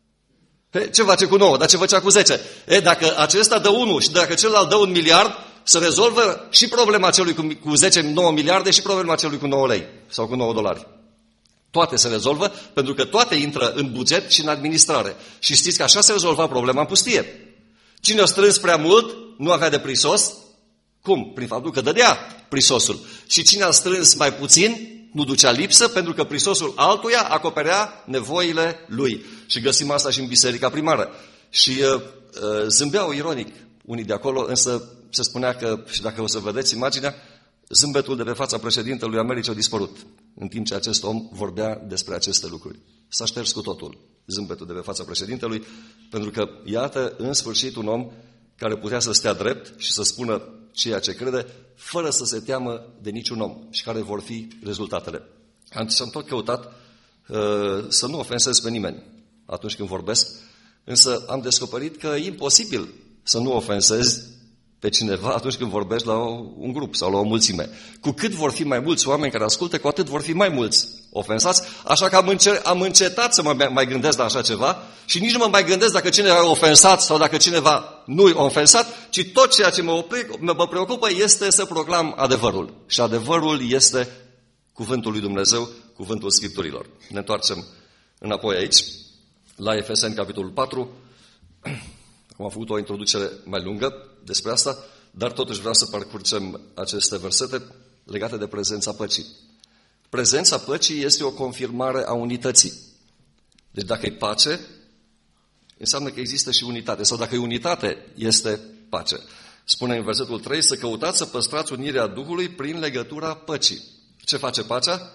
Speaker 1: Pe, ce face cu nouă? Dar ce făcea cu zece? E, dacă acesta dă unu și dacă celălalt dă un miliard, se rezolvă și problema celui cu, cu zece, nouă miliarde și problema celui cu nouă lei sau cu nouă dolari. Toate se rezolvă pentru că toate intră în buget și în administrare. Și știți că așa se rezolva problema în pustie. Cine a strâns prea mult, nu avea de prisos. Cum? Prin faptul că dădea prisosul. Și cine a strâns mai puțin, nu ducea lipsă, pentru că prisosul altuia acoperea nevoile lui. Și găsim asta și în biserica primară. Și uh, uh, zâmbeau ironic unii de acolo, însă se spunea că, și dacă o să vedeți imaginea, zâmbetul de pe fața președintelui Americii a dispărut, în timp ce acest om vorbea despre aceste lucruri. S-a șters cu totul zâmbetul de pe fața președintelui, pentru că, iată, în sfârșit, un om care putea să stea drept și să spună ceea ce crede, fără să se teamă de niciun om și care vor fi rezultatele. Am, am tot căutat uh, să nu ofensez pe nimeni atunci când vorbesc, însă am descoperit că e imposibil să nu ofensezi pe cineva atunci când vorbești la un grup sau la o mulțime. Cu cât vor fi mai mulți oameni care ascultă, cu atât vor fi mai mulți ofensați, așa că am, înce- am încetat să mă mai gândesc la așa ceva și nici nu mă mai gândesc dacă cineva e ofensat sau dacă cineva nu e ofensat, ci tot ceea ce mă, mă preocupă este să proclam adevărul. Și adevărul este cuvântul lui Dumnezeu, cuvântul Scripturilor. Ne întoarcem înapoi aici, la Efeseni, capitolul patru. Am făcut o introducere mai lungă despre asta, dar totuși vreau să parcurgem aceste versete legate de prezența păcii. Prezența păcii este o confirmare a unității. Deci dacă e pace, înseamnă că există și unitate. Sau dacă e unitate, este pace. Spune în versetul trei, să căutați să păstrați unirea Duhului prin legătura păcii. Ce face pacea?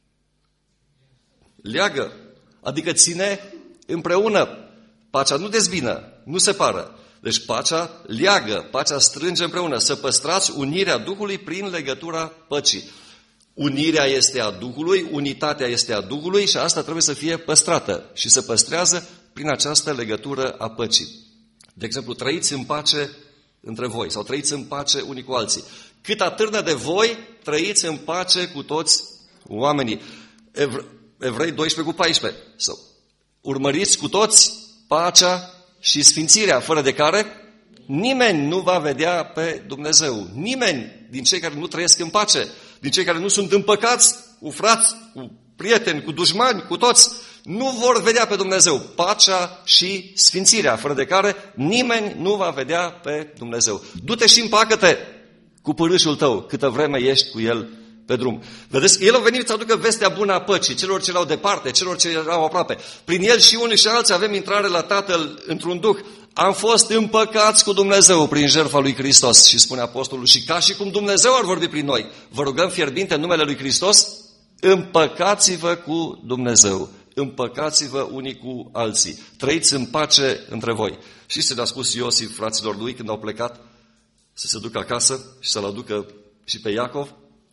Speaker 1: Leagă, adică ține împreună. Pacea nu dezbină, nu separă. Deci pacea leagă, pacea strânge împreună. Să păstrați unirea Duhului prin legătura păcii. Unirea este a Duhului, unitatea este a Duhului și asta trebuie să fie păstrată. Și se păstrează prin această legătură a păcii. De exemplu, trăiți în pace între voi sau trăiți în pace unii cu alții. Cât atârnă de voi, trăiți în pace cu toți oamenii. Evrei doisprezece cu paisprezece. Sau urmăriți cu toți pacea și sfințirea, fără de care nimeni nu va vedea pe Dumnezeu. Nimeni din cei care nu trăiesc în pace, din cei care nu sunt împăcați cu frați, cu prieteni, cu dușmani, cu toți, nu vor vedea pe Dumnezeu. Pacea și sfințirea, fără de care nimeni nu va vedea pe Dumnezeu. Du-te și împacă-te cu pârâșul tău, câtă vreme ești cu el pe drum. Vedeți, el a venit să aducă vestea bună a păcii, celor ce erau departe, celor ce erau aproape. Prin el și unii și alții avem intrare la Tatăl într-un duh. Am fost împăcați cu Dumnezeu prin jertfa lui Hristos. Și spune apostolul, și ca și cum Dumnezeu ar vorbi prin noi, vă rugăm fierbinte în numele lui Hristos, împăcați-vă cu Dumnezeu. Împăcați-vă unii cu alții. Trăiți în pace între voi. Și ce le-a spus Iosif fraților lui când au plecat să se ducă acasă și să-l aducă și pe Iacov?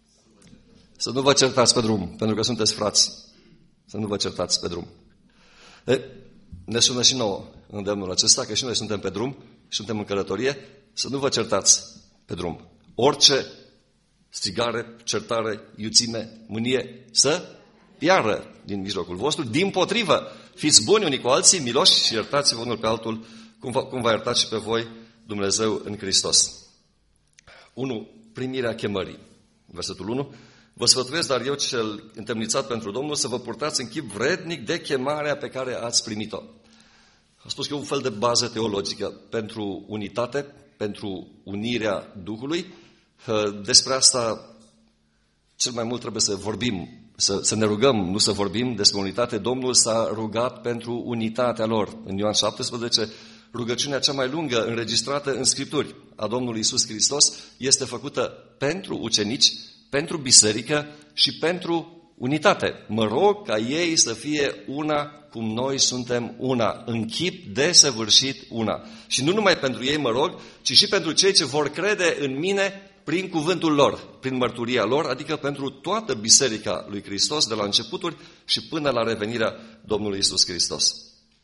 Speaker 1: Să nu vă certați pe drum, pentru că sunteți frați. Să nu vă certați pe drum. E, ne sună și nouă îndemnul acesta, că și noi suntem pe drum și suntem în călătorie, să nu vă certați pe drum. Orice strigare, certare, iuțime, mânie, să piară din mijlocul vostru. Dimpotrivă, fiți buni unii cu alții, miloși și iertați-vă unul pe altul, cum va, cum va ierta și pe voi Dumnezeu în Hristos. unu. Primirea chemării. Versetul unu. Vă sfătuiesc, dar eu cel întemnițat pentru Domnul, să vă purtați în chip vrednic de chemarea pe care ați primit-o. Am spus că e un fel de bază teologică pentru unitate, pentru unirea Duhului. Despre asta cel mai mult trebuie să vorbim, să, să ne rugăm, nu să vorbim despre unitate. Domnul s-a rugat pentru unitatea lor. În Ioan șaptesprezece, rugăciunea cea mai lungă înregistrată în Scripturi a Domnului Iisus Hristos este făcută pentru ucenici, pentru biserică și pentru unitate. Mă rog ca ei să fie una cum noi suntem una, în chip desăvârșit una. Și nu numai pentru ei mă rog, ci și pentru cei ce vor crede în mine prin cuvântul lor, prin mărturia lor, adică pentru toată biserica lui Hristos, de la începuturi și până la revenirea Domnului Iisus Hristos.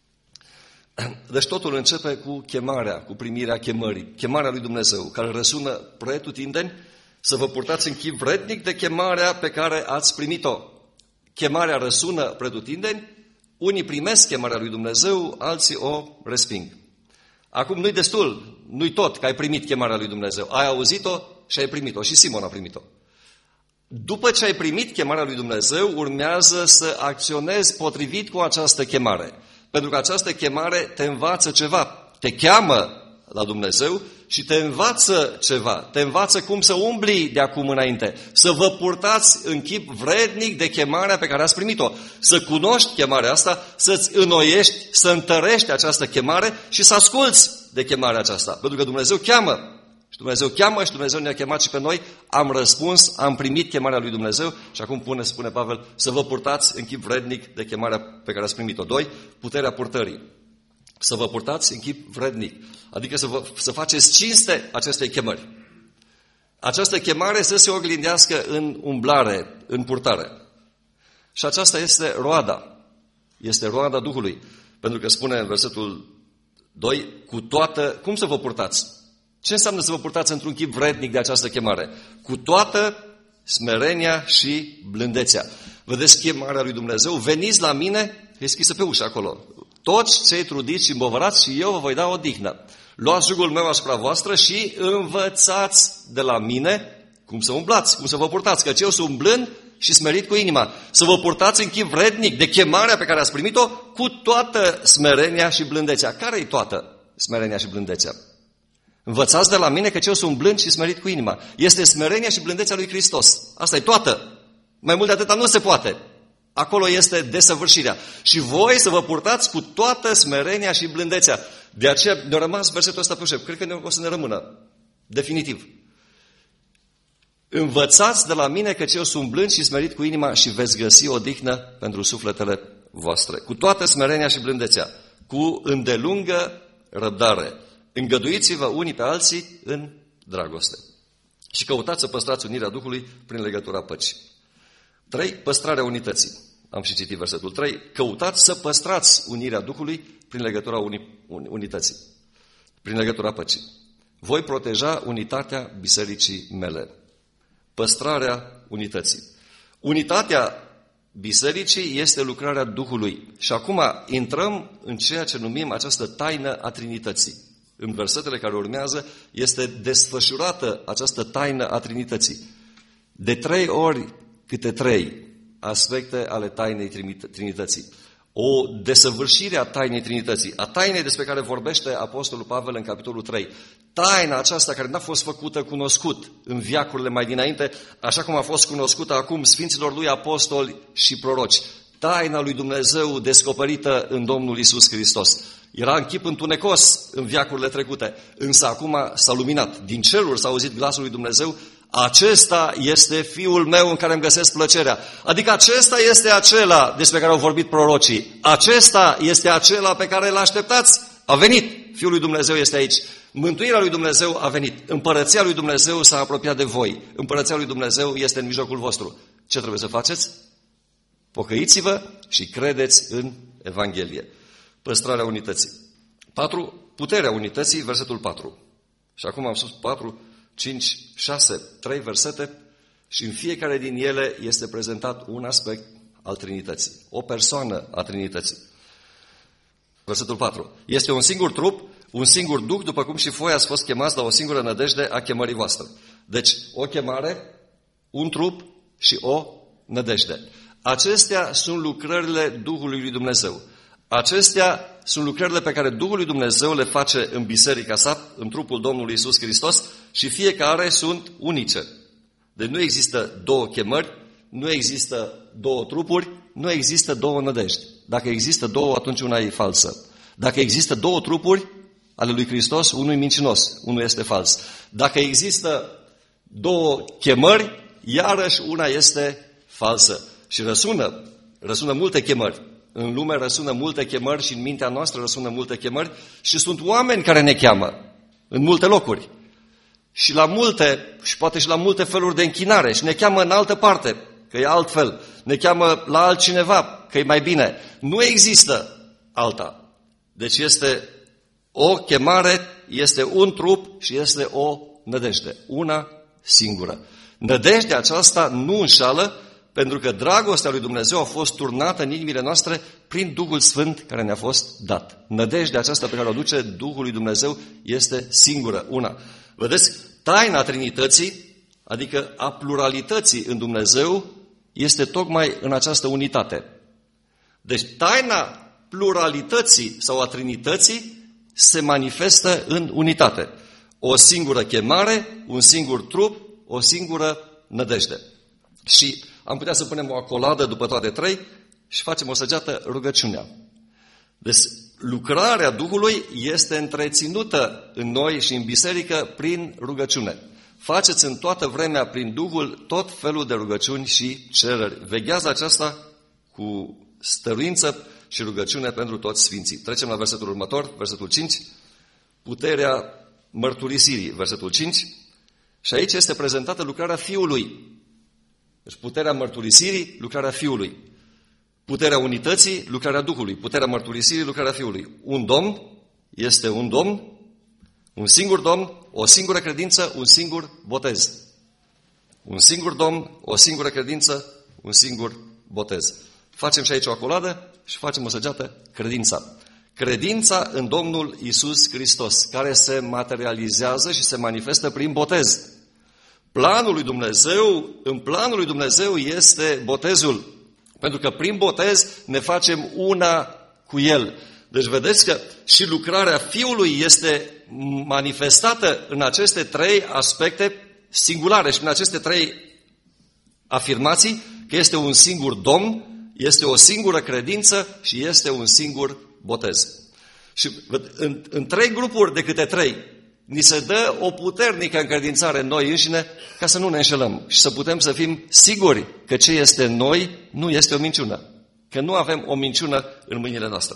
Speaker 1: Deci totul începe cu chemarea, cu primirea chemării, chemarea lui Dumnezeu, care răsună pretutindeni, să vă purtați în chip vrednic de chemarea pe care ați primit-o. Chemarea răsună pretutindeni, unii primesc chemarea lui Dumnezeu, alții o resping. Acum nu-i destul, nu-i tot că ai primit chemarea lui Dumnezeu. Ai auzit-o și ai primit-o. Și Simon a primit-o. După ce ai primit chemarea lui Dumnezeu, urmează să acționezi potrivit cu această chemare. Pentru că această chemare te învață ceva. Te cheamă la Dumnezeu și te învață ceva. Te învață cum să umbli de acum înainte. Să vă purtați în chip vrednic de chemarea pe care ați primit-o. Să cunoști chemarea asta, să-ți înnoiești, să întărești această chemare și să asculți de chemarea aceasta. Pentru că Dumnezeu cheamă. Și Dumnezeu cheamă și Dumnezeu ne-a chemat și pe noi. Am răspuns, am primit chemarea lui Dumnezeu și acum pune, spune Pavel, să vă purtați în chip vrednic de chemarea pe care ați primit-o. Doi, puterea purtării. Să vă purtați în chip vrednic. Adică să, vă, să faceți cinste acestei chemări. Această chemare să se oglindească în umblare, în purtare. Și aceasta este roada. Este roada Duhului. Pentru că spune în versetul doi, cu toată, cum să vă purtați? Ce înseamnă să vă purtați într-un chip vrednic de această chemare? Cu toată smerenia și blândețea. Vedeți chemarea lui Dumnezeu? Veniți la mine, e scrisă pe ușă acolo. Toți cei trudiți și îmbovărați și eu vă voi da odihnă. Luați jugul meu asupra voastră și învățați de la mine cum să umblați, cum să vă purtați, căci eu sunt blând și smerit cu inima. Să vă purtați în chip vrednic de chemarea pe care ați primit-o cu toată smerenia și blândețea. Care-i toată smerenia și blândețea? Învățați de la mine căci eu sunt blând și smerit cu inima. Este smerenia și blândețea lui Hristos. Asta e toată. Mai mult de atâta nu se poate. Acolo este desăvârșirea. Și voi să vă purtați cu toată smerenia și blândețea. De aceea ne-a rămas versetul ăsta pe ușă. Cred că o să ne rămână. Definitiv. Învățați de la mine căci eu sunt blând și smerit cu inima și veți găsi odihnă pentru sufletele voastre. Cu toată smerenia și blândețea. Cu îndelungă răbdare. Îngăduiți-vă unii pe alții în dragoste. Și căutați să păstrați unirea Duhului prin legătura păcii. trei. Păstrarea unității. Am și citit versetul trei. Căutați să păstrați unirea Duhului prin legătura uni, unității. Prin legătura păcii. Voi proteja unitatea bisericii mele. Păstrarea unității. Unitatea bisericii este lucrarea Duhului. Și acum intrăm în ceea ce numim această taină a Trinității. În versetele care urmează este desfășurată această taină a Trinității. De trei ori câte trei aspecte ale tainei Trinității. O desăvârșire a tainei Trinității, a tainei despre care vorbește Apostolul Pavel în capitolul trei. Taina aceasta care n-a fost făcută cunoscut în veacurile mai dinainte, așa cum a fost cunoscută acum Sfinților lui Apostoli și proroci. Taina lui Dumnezeu descoperită în Domnul Iisus Hristos. Era în chip întunecos în veacurile trecute, însă acum s-a luminat. Din ceruri s-a auzit glasul lui Dumnezeu, acesta este Fiul meu în care îmi găsesc plăcerea. Adică acesta este acela despre care au vorbit prorocii. Acesta este acela pe care îl așteptați. A venit. Fiul lui Dumnezeu este aici. Mântuirea lui Dumnezeu a venit. Împărăția lui Dumnezeu s-a apropiat de voi. Împărăția lui Dumnezeu este în mijlocul vostru. Ce trebuie să faceți? Pocăiți-vă și credeți în Evanghelie. Păstrarea unității. patru. Puterea unității, versetul patru. Și acum am spus patru, cinci, șase, trei versete și în fiecare din ele este prezentat un aspect al Trinității. O persoană a Trinității. Versetul patru. Este un singur trup, un singur Duh, după cum și voi ați fost chemați la o singură nădejde a chemării voastre. Deci, o chemare, un trup și o nădejde. Acestea sunt lucrările Duhului lui Dumnezeu. Acestea sunt lucrările pe care Duhul lui Dumnezeu le face în biserica sa, în trupul Domnului Iisus Hristos și fiecare sunt unice. Deci nu există două chemări, nu există două trupuri, nu există două nădejdi. Dacă există două, atunci una e falsă. Dacă există două trupuri, ale lui Hristos, unul e mincinos, unul este fals. Dacă există două chemări, iarăși una este falsă. Și răsună, răsună multe chemări. În lume răsună multe chemări și în mintea noastră răsună multe chemări și sunt oameni care ne cheamă în multe locuri. Și la multe, și poate și la multe feluri de închinare și ne cheamă în altă parte, că e altfel. Ne cheamă la altcineva, că e mai bine. Nu există alta. Deci este o chemare, este un trup și este o nădejde. Una singură. Nădejdea aceasta nu înșală, pentru că dragostea lui Dumnezeu a fost turnată în inimile noastre prin Duhul Sfânt care ne-a fost dat. Nădejdea aceasta pe care o aduce Duhul lui Dumnezeu este singură, una. Vedeți, taina Trinității, adică a pluralității în Dumnezeu, este tocmai în această unitate. Deci taina pluralității sau a Trinității se manifestă în unitate. O singură chemare, un singur trup, o singură nădejde. Și am putea să punem o acoladă după toate trei și facem o săgeată, rugăciunea. Deci lucrarea Duhului este întreținută în noi și în biserică prin rugăciune. Faceți în toată vremea prin Duhul tot felul de rugăciuni și cereri. Veghează aceasta cu stăruință și rugăciune pentru toți sfinții. Trecem la versetul următor, versetul cinci. Puterea mărturisirii, versetul cinci. Și aici este prezentată lucrarea Fiului. Deci puterea mărturisirii, lucrarea Fiului. Puterea unității, lucrarea Duhului. Puterea mărturisirii, lucrarea Fiului. Un Domn este un Domn, un singur Domn, o singură credință, un singur botez. Un singur Domn, o singură credință, un singur botez. Facem și aici o acoladă și facem o săgeată, credința. Credința în Domnul Iisus Hristos, care se materializează și se manifestă prin botez. Planul lui Dumnezeu, în planul lui Dumnezeu este botezul. Pentru că prin botez ne facem una cu El. Deci vedeți că și lucrarea Fiului este manifestată în aceste trei aspecte singulare și în aceste trei afirmații, că este un singur Domn, este o singură credință și este un singur botez. Și în, în trei grupuri de câte trei, ni se dă o puternică încredințare în noi înșine ca să nu ne înșelăm și să putem să fim siguri că ce este în noi nu este o minciună, că nu avem o minciună în mâinile noastre.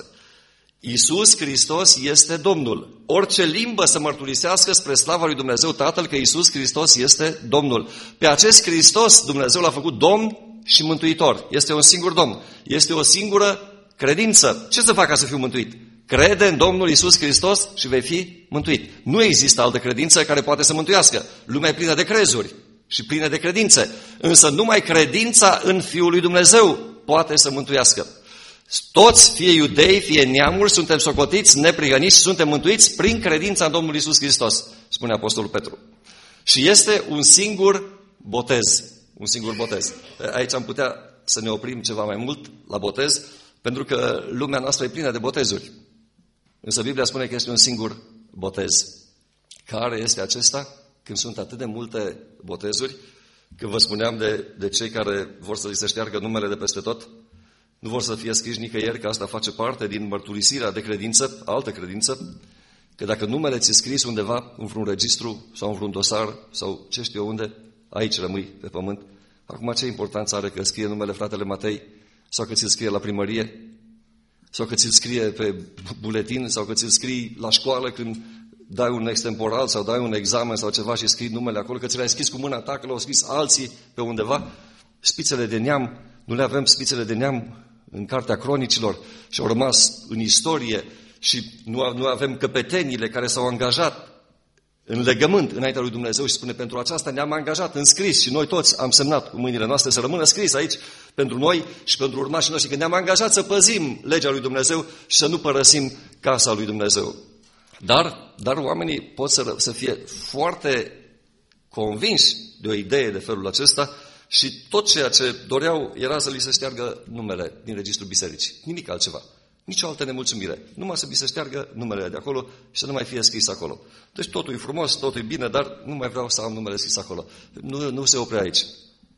Speaker 1: Iisus Hristos este Domnul. Orice limbă să mărturisească spre slava lui Dumnezeu Tatăl că Iisus Hristos este Domnul. Pe acest Hristos Dumnezeu l-a făcut Domn și Mântuitor. Este un singur Domn. Este o singură credință. Ce să fac ca să fiu mântuit? Crede în Domnul Iisus Hristos și vei fi mântuit. Nu există altă credință care poate să mântuiască. Lumea e plină de crezuri și plină de credințe. Însă numai credința în Fiul lui Dumnezeu poate să mântuiască. Toți, fie iudei, fie neamuri, suntem socotiți, neprihăniți și suntem mântuiți prin credința în Domnul Iisus Hristos, spune Apostolul Petru. Și este un singur botez. Un singur botez. Aici am putea să ne oprim ceva mai mult la botez, pentru că lumea noastră e plină de botezuri. Însă Biblia spune că este un singur botez. Care este acesta? Când sunt atât de multe botezuri, când vă spuneam de, de cei care vor să li se șteargă numele de peste tot, nu vor să fie scriși nicăieri, că asta face parte din mărturisirea de credință, altă credință, că dacă numele ți-e scris undeva, în vreun registru sau în vreun dosar, sau ce știu eu unde, aici rămâi pe pământ. Acum ce importanță are că scrie numele fratele Matei, sau că ți-l scrie la primărie, sau că ți-l scrie pe buletin, sau că ți-l scrii la școală când dai un extemporal sau dai un examen sau ceva și scrii numele acolo, că ți l-ai scris cu mâna ta, că l-au scris alții pe undeva. Spițele de neam, nu le avem spițele de neam în Cartea Cronicilor și au rămas în istorie și nu, nu avem căpetenile care s-au angajat în legământ înaintea lui Dumnezeu și spune, pentru aceasta ne-am angajat în scris și noi toți am semnat cu mâinile noastre să rămână scris aici pentru noi și pentru urmașii noștri, că ne-am angajat să păzim legea lui Dumnezeu și să nu părăsim casa lui Dumnezeu. Dar, dar oamenii pot să, să fie foarte convinși de o idee de felul acesta și tot ceea ce doreau era să li se șteargă numele din registrul bisericii. Nimic altceva. Nici o altă nemulțumire. Numai să li se șteargă numele de acolo și să nu mai fie scris acolo. Deci totul e frumos, totul e bine, dar nu mai vreau să am numele scris acolo. Nu, nu se oprea aici.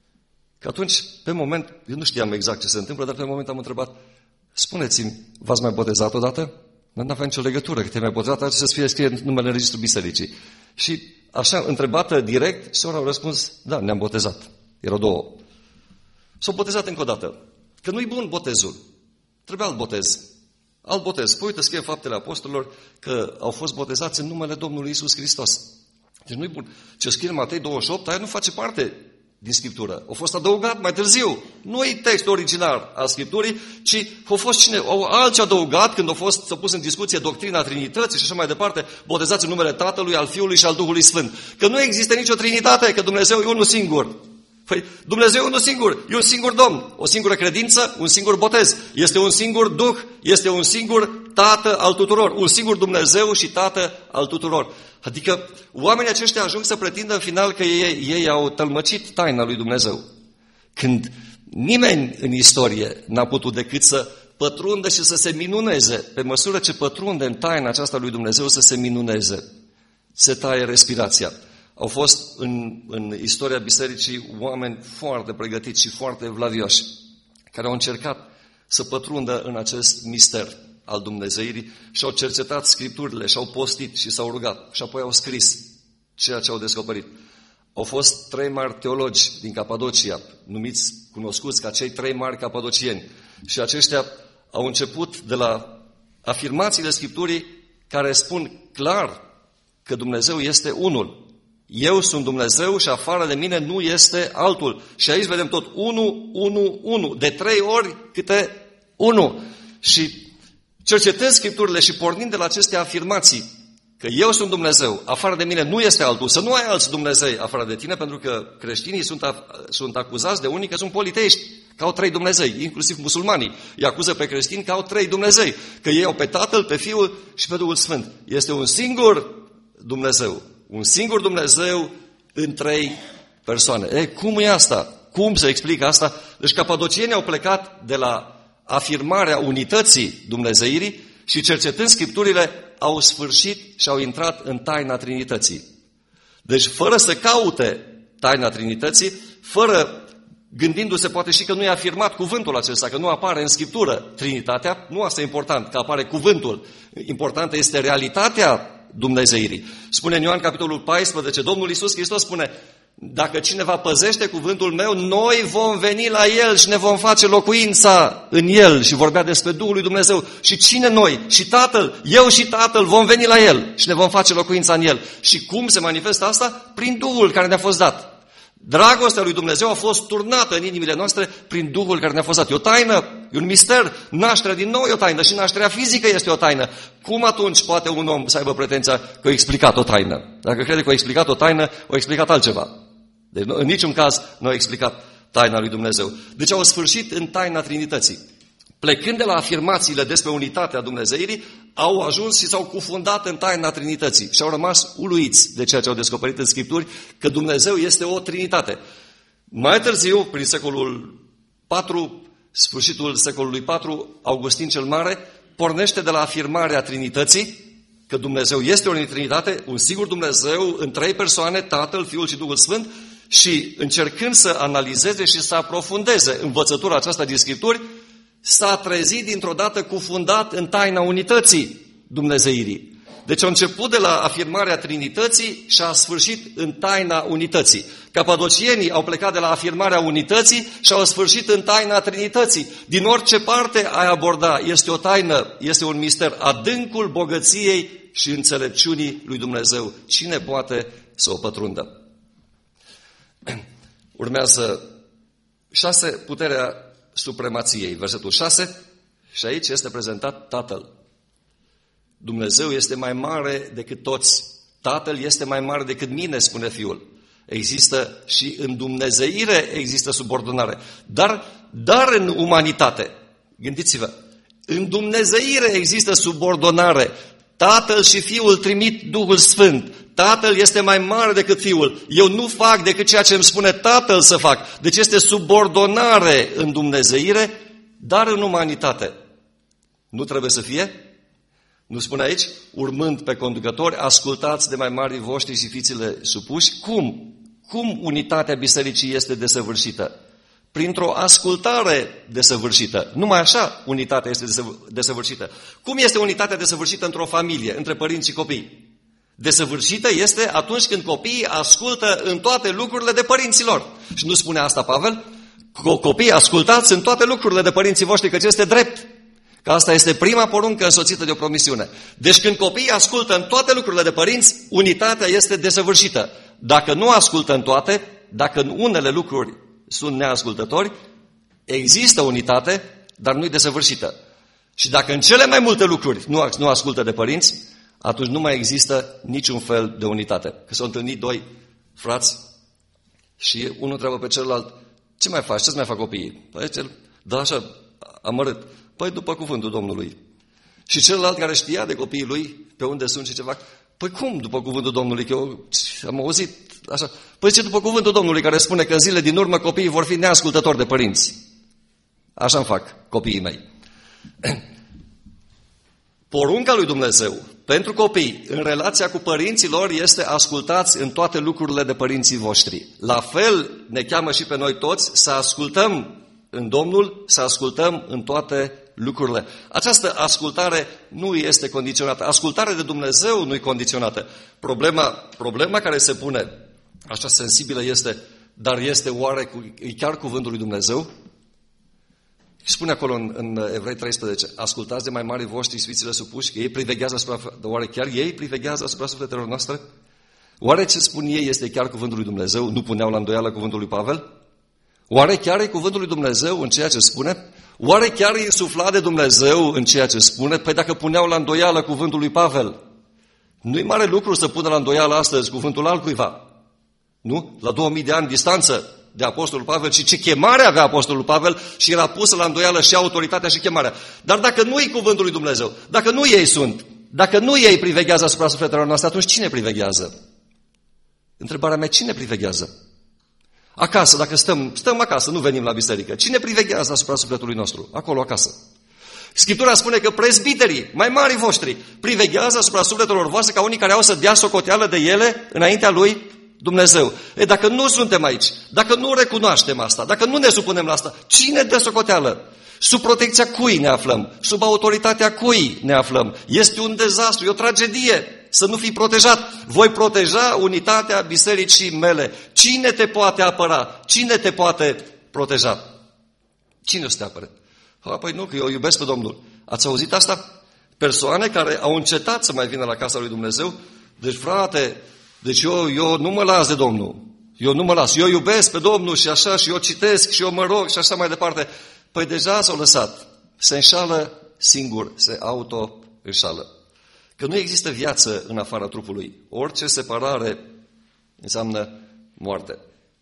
Speaker 1: Că atunci, pe moment, eu nu știam exact ce se întâmplă, dar pe moment am întrebat, spuneți-mi, v-ați mai botezat odată? Nu avea nicio legătură, că te-ai mai botezat, trebuie să fie scrie numele în registrul bisericii. Și așa, întrebată direct, sora a răspuns, da, ne-am botezat. Erau două. S-au botezat încă o dată. Că nu-i bun botezul. Trebuie alt botez. Alt botez. Păi uite, scrie Faptele Apostolilor că au fost botezați în numele Domnului Iisus Hristos. Deci nu-i bun. Ce scrie în Matei douăzeci și opt, aia nu face parte din Scriptură. A fost adăugat mai târziu. Nu e textul original al Scripturii, ci au fost cine, au alții adăugat când au fost s-a pus în discuție doctrina Trinității și așa mai departe, botezați în numele Tatălui, al Fiului și al Duhului Sfânt. Că nu există nicio Trinitate, că Dumnezeu e unul singur. Păi Dumnezeu e unul singur, e un singur Domn, o singură credință, un singur botez. Este un singur Duh, este un singur Tată al tuturor, un singur Dumnezeu și Tată al tuturor. Adică oamenii aceștia ajung să pretindă în final că ei, ei au tălmăcit taina lui Dumnezeu. Când nimeni în istorie n-a putut decât să pătrundă și să se minuneze, pe măsură ce pătrunde în taina aceasta lui Dumnezeu să se minuneze, se taie respirația. Au fost în, în istoria bisericii oameni foarte pregătiți și foarte evlavioși, care au încercat să pătrundă în acest mister al dumnezeirii și au cercetat Scripturile și au postit și s-au rugat și apoi au scris ceea ce au descoperit. Au fost trei mari teologi din Capadocia, numiți, cunoscuți ca cei trei mari capadocieni, și aceștia au început de la afirmațiile Scripturii care spun clar că Dumnezeu este unul. Eu sunt Dumnezeu și afară de mine nu este altul. Și aici vedem tot unu, unu, unu, de trei ori câte unu. Și cercetând Scripturile și pornind de la aceste afirmații, că eu sunt Dumnezeu, afară de mine nu este altul, să nu ai alți Dumnezei afară de tine, pentru că creștinii sunt, sunt acuzați de unii că sunt politeiști, că au trei Dumnezei, inclusiv musulmanii. Îi acuză pe creștini că au trei Dumnezei, că ei au pe Tatăl, pe Fiul și pe Duhul Sfânt. Este un singur Dumnezeu, un singur Dumnezeu în trei persoane. E, cum e asta? Cum se explică asta? Deci capadocienii au plecat de la afirmarea unității dumnezeirii și cercetând Scripturile au sfârșit și au intrat în taina Trinității. Deci fără să caute taina Trinității, fără gândindu-se poate și că nu e afirmat cuvântul acesta, că nu apare în Scriptură Trinitatea, nu asta e important, că apare cuvântul. Importantă este realitatea dumnezeirii. Spune în Ioan capitolul paisprezece, Domnul Iisus Hristos spune, dacă cineva păzește cuvântul meu, noi vom veni la el și ne vom face locuința în el. Și vorbea despre Duhul lui Dumnezeu. Și cine noi? Și Tatăl. Eu și Tatăl vom veni la el și ne vom face locuința în el. Și cum se manifestă asta? Prin Duhul care ne-a fost dat. Dragostea lui Dumnezeu a fost turnată în inimile noastre prin Duhul care ne-a fost dat. E o taină, e un mister. Nașterea din nou e o taină și nașterea fizică este o taină. Cum atunci poate un om să aibă pretenția că a explicat o taină? Dacă crede că a explicat o taină, a explicat altceva. Deci în niciun caz nu a explicat taina lui Dumnezeu. Deci au sfârșit în taina Trinității. Plecând de la afirmațiile despre unitatea Dumnezeirii, au ajuns și s-au cufundat în taina Trinității și au rămas uluiți de ceea ce au descoperit în Scripturi, că Dumnezeu este o Trinitate. Mai târziu, prin secolul patru, sfârșitul secolului patru, Augustin cel Mare pornește de la afirmarea Trinității, că Dumnezeu este o Trinitate, un singur Dumnezeu în trei persoane, Tatăl, Fiul și Duhul Sfânt, și încercând să analizeze și să aprofundeze învățătura aceasta din Scripturi, s-a trezit dintr-o dată cufundat în taina unității dumnezeirii. Deci a început de la afirmarea Trinității și a sfârșit în taina unității. Capadocienii au plecat de la afirmarea unității și au sfârșit în taina Trinității. Din orice parte ai aborda, este o taină, este un mister, adâncul bogăției și înțelepciunii lui Dumnezeu. Cine poate să o pătrundă? Urmează șase, puterea supremației, versetul șase, și aici este prezentat Tatăl. Dumnezeu este mai mare decât toți. Tatăl este mai mare decât mine, spune Fiul. Există și în dumnezeire există subordonare. Dar, dar în umanitate, gândiți-vă, în dumnezeire există subordonare. Tatăl și Fiul trimit Duhul Sfânt. Tatăl este mai mare decât Fiul. Eu nu fac decât ceea ce îmi spune Tatăl să fac. Deci este subordonare în dumnezeire, dar în umanitate. Nu trebuie să fie? Nu spune aici? Urmând pe conducători, ascultați de mai marii voștri și fiți-le supuși. Cum? Cum unitatea bisericii este desăvârșită? printr-o ascultare desăvârșită. Numai așa unitatea este desăvârșită. Cum este unitatea desăvârșită într-o familie, între părinți și copii? Desăvârșită este atunci când copiii ascultă în toate lucrurile de părinților. Și nu spune asta Pavel? Copiii, ascultați în toate lucrurile de părinții voștri, căci este drept. Că asta este prima poruncă însoțită de o promisiune. Deci când copiii ascultă în toate lucrurile de părinți, unitatea este desăvârșită. Dacă nu ascultă în toate, dacă în unele lucruri sunt neascultători, există unitate, dar nu-i desăvârșită. Și dacă în cele mai multe lucruri nu, nu ascultă de părinți, atunci nu mai există niciun fel de unitate. Că s-au întâlnit doi frați și unul întreabă pe celălalt: ce mai faci? Ce-ți mai fac copiii? Păi cel, da, așa, amărât. Păi după cuvântul Domnului. Și celălalt care știa de copiii lui, pe unde sunt și ce fac: păi cum după cuvântul Domnului? Că eu am auzit așa. Păi ce după cuvântul Domnului care spune că în zile din urmă copiii vor fi neascultători de părinți. Așa îmi fac copiii mei. Porunca lui Dumnezeu pentru copii în relația cu părinții lor este: ascultați în toate lucrurile de părinții voștri. La fel ne cheamă și pe noi toți să ascultăm în Domnul, să ascultăm în toate lucrurile. Această ascultare nu este condiționată. Ascultarea de Dumnezeu nu e condiționată. Problema, problema care se pune așa sensibilă este: dar este oare cu, e chiar cuvântul lui Dumnezeu? Spune acolo în, în Evrei treisprezece: ascultați de mai mari voștri sfințile supuși, că ei priveghează asupra... Oare chiar ei priveghează asupra sufletelor noastre? Oare ce spun ei este chiar cuvântul lui Dumnezeu? Nu puneau la îndoială cuvântul lui Pavel? Oare chiar e cuvântul lui Dumnezeu în ceea ce spune? Oare chiar e insuflat de Dumnezeu în ceea ce spune? Păi dacă puneau la îndoială cuvântul lui Pavel, nu-i mare lucru să pună la îndoială astăzi cuvântul altcuiva. Nu? La două mii de ani distanță de Apostolul Pavel, și ce chemare avea Apostolul Pavel și era pusă la îndoială și autoritatea și chemarea. Dar dacă nu e cuvântul lui Dumnezeu, dacă nu ei sunt, dacă nu ei priveghează asupra sufletelor noastre, atunci cine priveghează? Întrebarea mea: cine priveghează? Acasă, dacă stăm, stăm acasă, nu venim la biserică, cine priveghează asupra sufletului nostru? Acolo, acasă. Scriptura spune că prezbiterii, mai mari voștri, priveghează asupra sufletelor voastre ca unii care au să dea socoteală de ele înaintea lui Dumnezeu. E, dacă nu suntem aici, dacă nu recunoaștem asta, dacă nu ne supunem la asta, cine dă socoteală? Sub protecția cui ne aflăm? Sub autoritatea cui ne aflăm? Este un dezastru, e o tragedie să nu fii protejat. Voi proteja unitatea bisericii mele. Cine te poate apăra? Cine te poate proteja? Cine o să te apere? Ha, păi nu, că eu iubesc pe Domnul. Ați auzit asta? Persoane care au încetat să mai vină la casa lui Dumnezeu. Deci, frate, deci eu, eu nu mă las de Domnul. Eu nu mă las. Eu iubesc pe Domnul și așa, și eu citesc, și eu mă rog și așa mai departe. Păi deja s-au lăsat. Se înșală singur, se auto-înșală. Că nu există viață în afara trupului. Orice separare înseamnă moarte.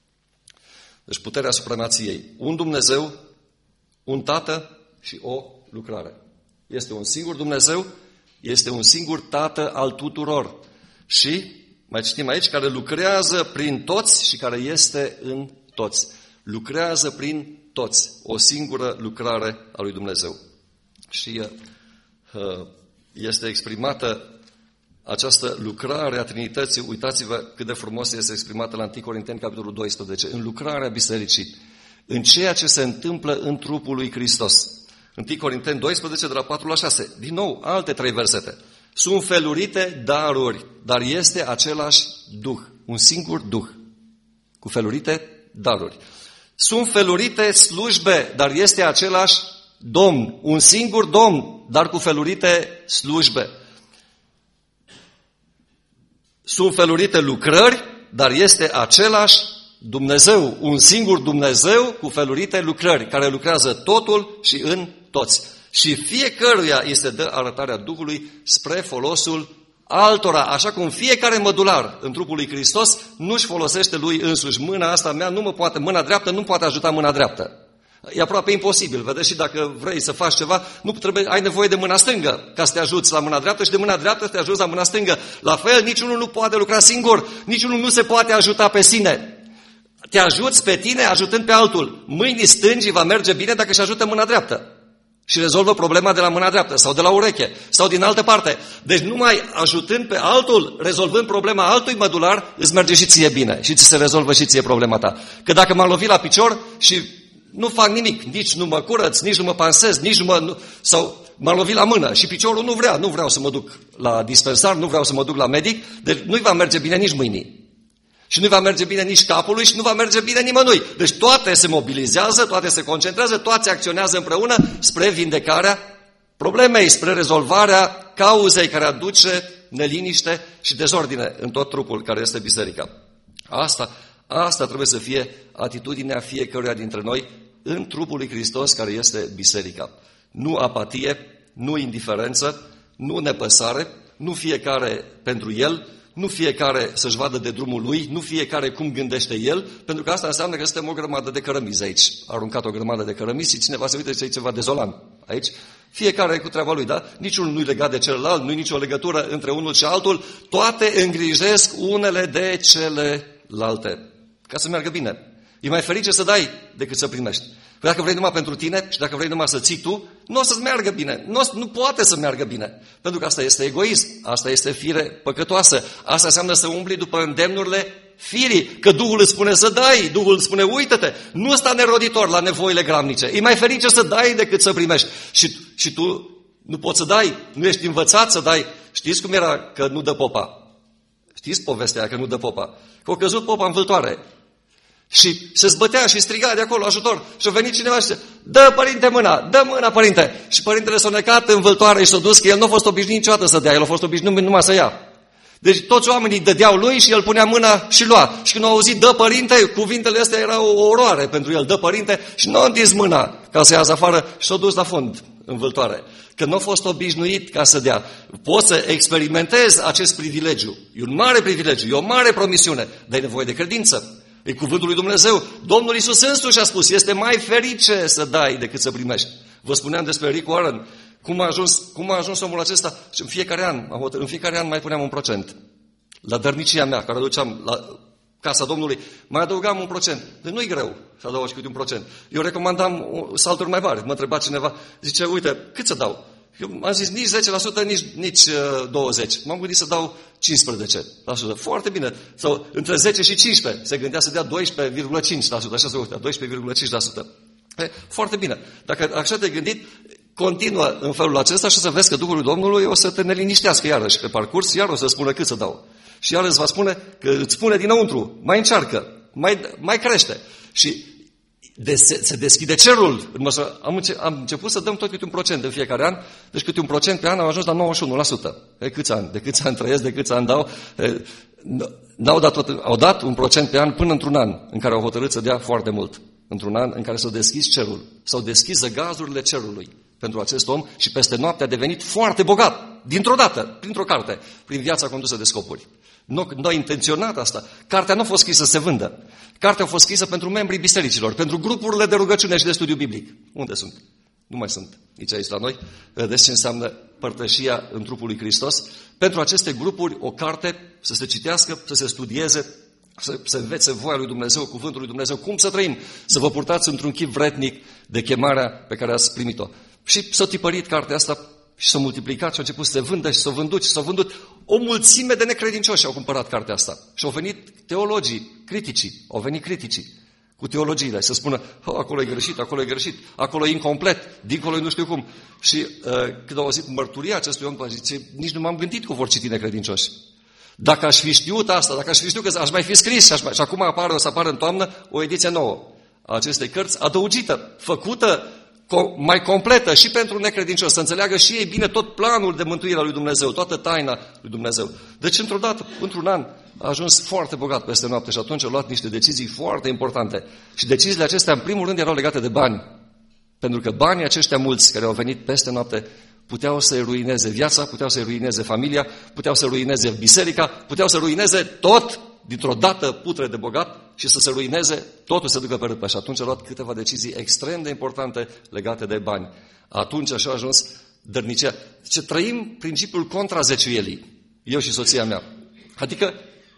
Speaker 1: Deci puterea supremației. Un Dumnezeu, un Tată și o lucrare. Este un singur Dumnezeu, este un singur Tată al tuturor. Și, mai citim aici, care lucrează prin toți și care este în toți. Lucrează prin toți. O singură lucrare a lui Dumnezeu. Și uh, este exprimată această lucrare a Trinității. Uitați-vă cât de frumos este exprimată la întâi Corinteni, capitolul doisprezece. În lucrarea bisericii, în ceea ce se întâmplă în trupul lui Hristos. întâi Corinteni doisprezece, de la patru la șase. Din nou, alte trei versete. Sunt felurite daruri, dar este același Duh, un singur Duh, cu felurite daruri. Sunt felurite slujbe, dar este același Domn, un singur Domn, dar cu felurite slujbe. Sunt felurite lucrări, dar este același Dumnezeu, un singur Dumnezeu cu felurite lucrări, care lucrează totul și în toți. Și fiecăruia îi se dă arătarea Duhului spre folosul altora, așa cum fiecare mădular în trupul lui Hristos nu-și folosește lui însuși. Mâna asta mea nu mă poate, mâna dreaptă nu poate ajuta mâna dreaptă. E aproape imposibil, vedeți, și dacă vrei să faci ceva, nu trebuie, ai nevoie de mâna stângă ca să te ajuți la mâna dreaptă și de mâna dreaptă să te ajuți la mâna stângă. La fel, niciunul nu poate lucra singur, niciunul nu se poate ajuta pe sine. Te ajuți pe tine ajutând pe altul. Mâinii stângi va merge bine dacă își ajută mâna dreaptă și rezolvă problema de la mâna dreaptă sau de la ureche sau din altă parte. Deci numai ajutând pe altul, rezolvând problema altui mădular, îți merge și ție bine și ți se rezolvă și ție problema ta. Că dacă m-am lovit la picior și nu fac nimic, nici nu mă curăț, nici nu mă pansez, nici nu mă... Nu, sau m-a lovit la mână și piciorul nu vrea, nu vreau să mă duc la dispensar, nu vreau să mă duc la medic, deci nu-i va merge bine nici mâinii. Și nu va merge bine nici capului și nu va merge bine nimănui. Deci toate se mobilizează, toate se concentrează, toate acționează împreună spre vindecarea problemei, spre rezolvarea cauzei care aduce neliniște și dezordine în tot trupul care este biserica. Asta, asta trebuie să fie atitudinea fiecăruia dintre noi în trupul lui Hristos care este biserica. Nu apatie, nu indiferență, nu nepăsare, nu fiecare pentru el, nu fiecare să-și vadă de drumul lui, nu fiecare cum gândește el, pentru că asta înseamnă că suntem o grămadă de cărămizi aici. A aruncat o grămadă de cărămizi și cineva se uită și zice ceva dezolant aici. Fiecare cu treaba lui, da? Niciunul nu-i legat de celălalt, nu-i nicio legătură între unul și altul, toate îngrijesc unele de celelalte. Ca să meargă bine. E mai ferice să dai decât să primești. Că dacă vrei numai pentru tine și dacă vrei numai să ții tu, nu o să-ți meargă bine. Nu, nu poate să meargă bine. Pentru că asta este egoism, asta este fire păcătoasă. Asta înseamnă să umbli după îndemnurile firii. Că Duhul îți spune să dai, Duhul îți spune uită-te. Nu sta neroditor la nevoile gramnice. E mai ferice să dai decât să primești. Și, și tu nu poți să dai, nu ești învățat să dai. Știți cum era că nu dă popa? Știți povestea aia că nu dă popa? Că a căzut popa în vâltoare. Și se zbătea și striga de acolo ajutor. Și a venit cineva și zice, dă părinte mâna, dă mâna părinte. Și părintele s-a necat în vâltoare și s-a dus, că el nu a fost obișnuit niciodată să dea, el a fost obișnuit numai să ia. Deci toți oamenii dădeau lui și el punea mâna și lua. Și când a auzit dă părinte, cuvintele astea erau o oroare pentru el, dă părinte, și nu a întins mâna ca să iasă afară și s-a dus la fund în vâltoare. Că nu a fost obișnuit ca să dea. Poți să experimentezi acest privilegiu. E un mare privilegiu, e o mare promisiune, dar e nevoie de credință. E cuvântul lui Dumnezeu. Domnul Iisus însuși a spus, este mai ferice să dai decât să primești. Vă spuneam despre Rick Warren, cum a ajuns, cum a ajuns omul acesta și în fiecare an, în fiecare an mai puneam un procent. La dărnicia mea, care o duceam la casa Domnului, mai adăugam un procent. Deci nu-i greu să adaug și câte un procent. Eu recomandam salturi mai mari. Mă întreba cineva, zice, uite, cât să dau? Eu am zis nici zece la sută, nici, nici douăzeci la sută. M-am gândit să dau cincisprezece la sută. Foarte bine. Sau între zece și cincisprezece. Se gândea să dea doisprezece virgulă cinci la sută. Așa se uită, doisprezece virgulă cinci la sută. E, foarte bine. Dacă așa te-ai gândit, continuă în felul acesta și să vezi că Duhul Domnului o să te neliniștească iarăși pe parcurs, iar o să spună cât să dau. Și iar îți va spune, că îți spune dinăuntru, mai încearcă, mai, mai crește. Și de, se, se deschide cerul. Am, înce, am început să dăm tot câte un procent în fiecare an, deci câte un procent pe an am ajuns la nouăzeci și unu la sută. E, câți ani? De câți ani trăiesc, de câți ani dau? E, n-au dat tot, au dat un procent pe an până într-un an în care au hotărât să dea foarte mult. Într-un an în care s-au deschis cerul. S-au deschis zăgazurile cerului pentru acest om și peste noapte a devenit foarte bogat. Dintr-o dată, printr-o carte, prin viața condusă de scopuri. Nu, nu a intenționat asta. Cartea nu a fost scrisă să se vândă. Cartea a fost scrisă pentru membrii bisericilor, pentru grupurile de rugăciune și de studiu biblic. Unde sunt? Nu mai sunt nici aici la noi. Vedeți ce înseamnă părtășia în trupul lui Hristos? Pentru aceste grupuri, o carte să se citească, să se studieze, să se învețe voia lui Dumnezeu, cuvântul lui Dumnezeu, cum să trăim, să vă purtați într-un chip vretnic de chemarea pe care ați primit-o. Și s-a tipărit cartea asta și s-a multiplicat și a început să se vândă și s-a vândut și s-a vândut. O mulțime de necredincioși au cumpărat cartea asta. Și au venit teologii, criticii, au venit criticii cu teologiile și să spună, acolo e greșit, acolo e greșit, acolo e incomplet, dincolo e nu știu cum. Și uh, când au auzit mărturia acestui om, zice, nici nu m-am gândit că vor citi necredincioși. Dacă aș fi știut asta, dacă aș fi știut că aș mai fi scris și, aș mai... și acum apare, o să apară în toamnă o ediție nouă a acestei cărți, adăugită, făcută mai completă și pentru necredincios, să înțeleagă și ei bine tot planul de mântuire a lui Dumnezeu, toată taina lui Dumnezeu. Deci, într-o dată, într-un an, a ajuns foarte bogat peste noapte și atunci a luat niște decizii foarte importante. Și deciziile acestea, în primul rând, erau legate de bani. Pentru că banii aceștia mulți care au venit peste noapte puteau să-i ruineze viața, puteau să-i ruineze familia, puteau să ruineze biserica, puteau să ruineze tot dintr-o dată putre de bogat și să se ruineze, totul se ducă pe râpă. Și atunci a luat câteva decizii extrem de importante legate de bani. Atunci așa a ajuns dărnicia. Ce trăim principiul contrazeciuielii, eu și soția mea. Adică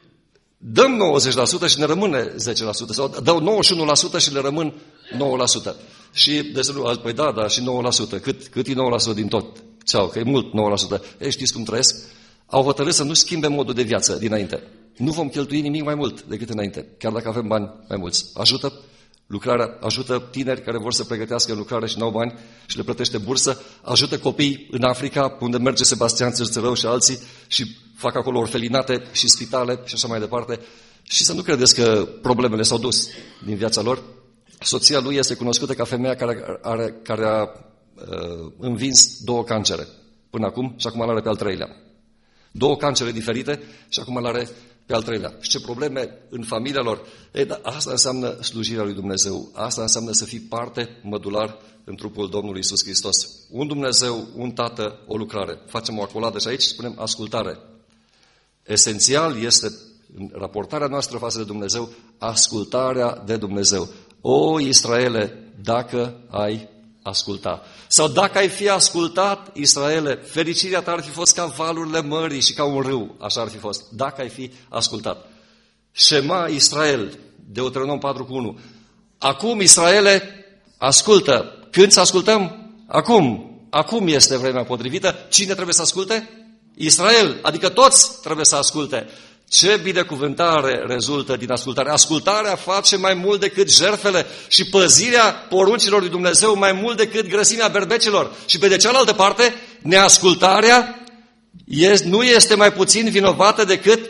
Speaker 1: dăm nouăzeci la sută și ne rămâne zece la sută. Sau dau nouăzeci și unu la sută și le rămân nouă la sută. Și, de să nu, păi da, da, și nouă la sută. Cât, cât e nouă la sută din tot? Ceau, că e mult nouă la sută. Ei, știți cum trăiesc? Au hotărât să nu schimbe modul de viață dinainte. Nu vom cheltui nimic mai mult decât înainte, chiar dacă avem bani mai mulți. Ajută? Lucrarea ajută tineri care vor să pregătească în lucrare și n-au bani și le plătește bursă, ajută copii în Africa, unde merge Sebastian Țârțărău și alții și fac acolo orfelinate și spitale și așa mai departe. Și să nu credeți că problemele s-au dus din viața lor. Soția lui este cunoscută ca femeia care, are, care a uh, învins două cancere până acum și acum l-are pe al treilea. Două cancere diferite și acum l-are pe al treilea. Și ce probleme în familia lor. Ei, dar asta înseamnă slujirea lui Dumnezeu. Asta înseamnă să fii parte mădular în trupul Domnului Iisus Hristos. Un Dumnezeu, un Tată, o lucrare. Facem o acoladă și aici spunem ascultare. Esențial este în raportarea noastră față de Dumnezeu, ascultarea de Dumnezeu. O, Israele, dacă ai asculta. Sau dacă ai fi ascultat, Israele, fericirea ta ar fi fost ca valurile mării și ca un râu, așa ar fi fost, dacă ai fi ascultat. Shema Israel, Deuteronom patru cu unu. Acum, Israele, ascultă. Când să ascultăm? Acum. Acum este vremea potrivită. Cine trebuie să asculte? Israel, adică toți trebuie să asculte. Ce binecuvântare rezultă din ascultare. Ascultarea face mai mult decât jertfele și păzirea poruncilor lui Dumnezeu mai mult decât grăsimea berbecilor. Și pe de cealaltă parte, neascultarea nu este mai puțin vinovată decât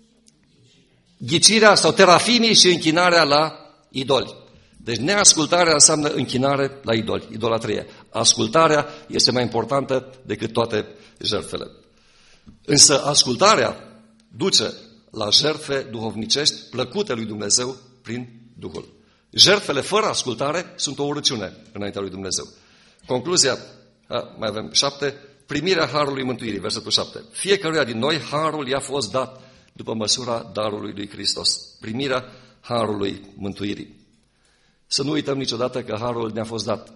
Speaker 1: ghicirea sau terafimii și închinarea la idoli. Deci neascultarea înseamnă închinare la idoli, idolatrie. Ascultarea este mai importantă decât toate jertfele. Însă ascultarea duce la jertfe duhovnicești plăcute lui Dumnezeu prin Duhul. Jertfele fără ascultare sunt o urăciune înaintea lui Dumnezeu. Concluzia, a, mai avem șapte, primirea harului mântuirii, versetul șapte. Fiecăruia din noi harul i-a fost dat după măsura darului lui Hristos. Primirea harului mântuirii. Să nu uităm niciodată că harul ne-a fost dat.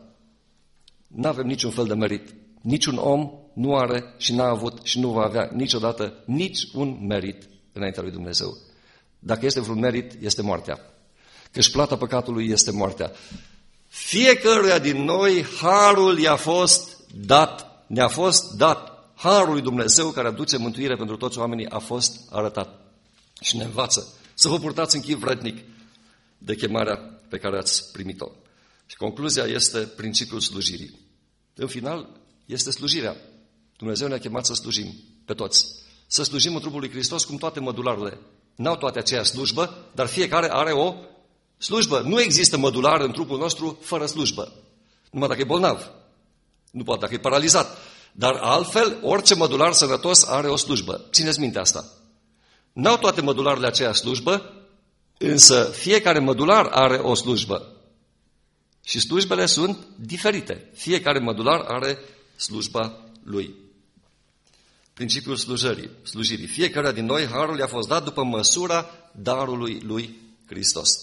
Speaker 1: Nu avem niciun fel de merit. Niciun om nu are și n-a avut și nu va avea niciodată nici un merit înaintea lui Dumnezeu. Dacă este vreun merit, este moartea. Căci plata păcatului este moartea. Fiecăruia din noi harul i-a fost dat. Ne-a fost dat. Harul lui Dumnezeu care aduce mântuire pentru toți oamenii a fost arătat. Și ne învață să vă purtați în chip vrednic de chemarea pe care ați primit-o. Și concluzia este principiul slujirii. În final, este slujirea. Dumnezeu ne-a chemat să slujim pe toți. Să slujim în trupul lui Hristos cum toate mădularele. N-au toate aceeași slujbă, dar fiecare are o slujbă. Nu există mădular în trupul nostru fără slujbă. Numai dacă e bolnav. Nu poate dacă e paralizat. Dar altfel, orice mădular sănătos are o slujbă. Țineți minte asta. N-au toate mădularele aceeași slujbă, însă fiecare mădular are o slujbă. Și slujbele sunt diferite. Fiecare mădular are slujba lui. Principiul slujării, slujirii. Fiecare din noi harul i-a fost dat după măsura darului lui Hristos.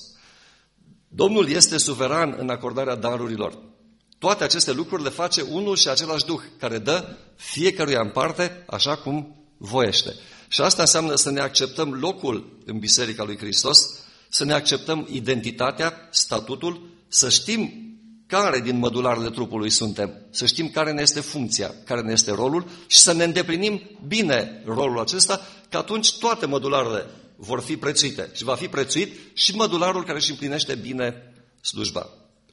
Speaker 1: Domnul este suveran în acordarea darurilor. Toate aceste lucruri le face unul și același Duh, care dă fiecăruia în parte așa cum voiește. Și asta înseamnă să ne acceptăm locul în Biserica lui Hristos, să ne acceptăm identitatea, statutul, să știm care din mădularele trupului suntem, să știm care ne este funcția, care ne este rolul și să ne îndeplinim bine rolul acesta, că atunci toate mădularele vor fi prețuite și va fi prețuit și mădularul care își împlinește bine slujba.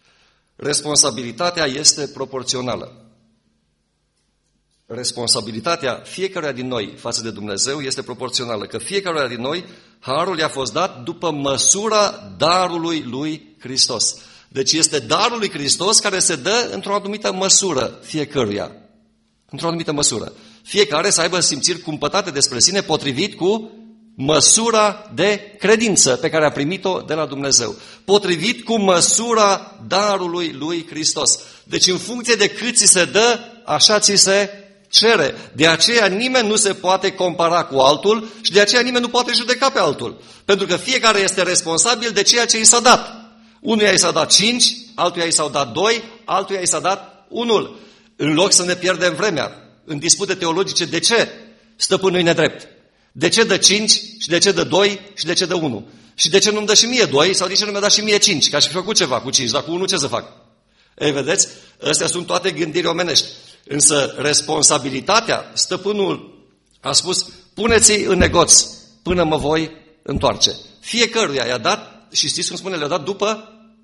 Speaker 1: Responsabilitatea este proporțională. Responsabilitatea fiecăruia din noi față de Dumnezeu este proporțională, că fiecăruia din noi harul i-a fost dat după măsura darului lui Hristos. Deci este darul lui Hristos care se dă într-o anumită măsură fiecăruia. Într-o anumită măsură. Fiecare să aibă simțiri cumpătate despre sine potrivit cu măsura de credință pe care a primit-o de la Dumnezeu. Potrivit cu măsura darului lui Hristos. Deci în funcție de cât ți se dă, așa ți se cere. De aceea nimeni nu se poate compara cu altul și de aceea nimeni nu poate judeca pe altul. Pentru că fiecare este responsabil de ceea ce i s-a dat. Unuia i s-a dat cinci, altuia i s-au dat doi, altuia i s-a dat unul. În loc să ne pierdem vremea în dispute teologice, de ce stăpânul e nedrept? De ce dă cinci și de ce dă doi și de ce dă unu? Și de ce nu-mi dă și mie doi sau de ce nu mi-a dat și mie cinci? Că aș fi făcut ceva cu cinci, dar cu unu ce să fac? Ei, vedeți? Astea sunt toate gândiri omenești. Însă responsabilitatea, stăpânul a spus, puneți-i în negoț până mă voi întoarce. Fiecăruia i-a dat, și știți cum spune, le-a dat după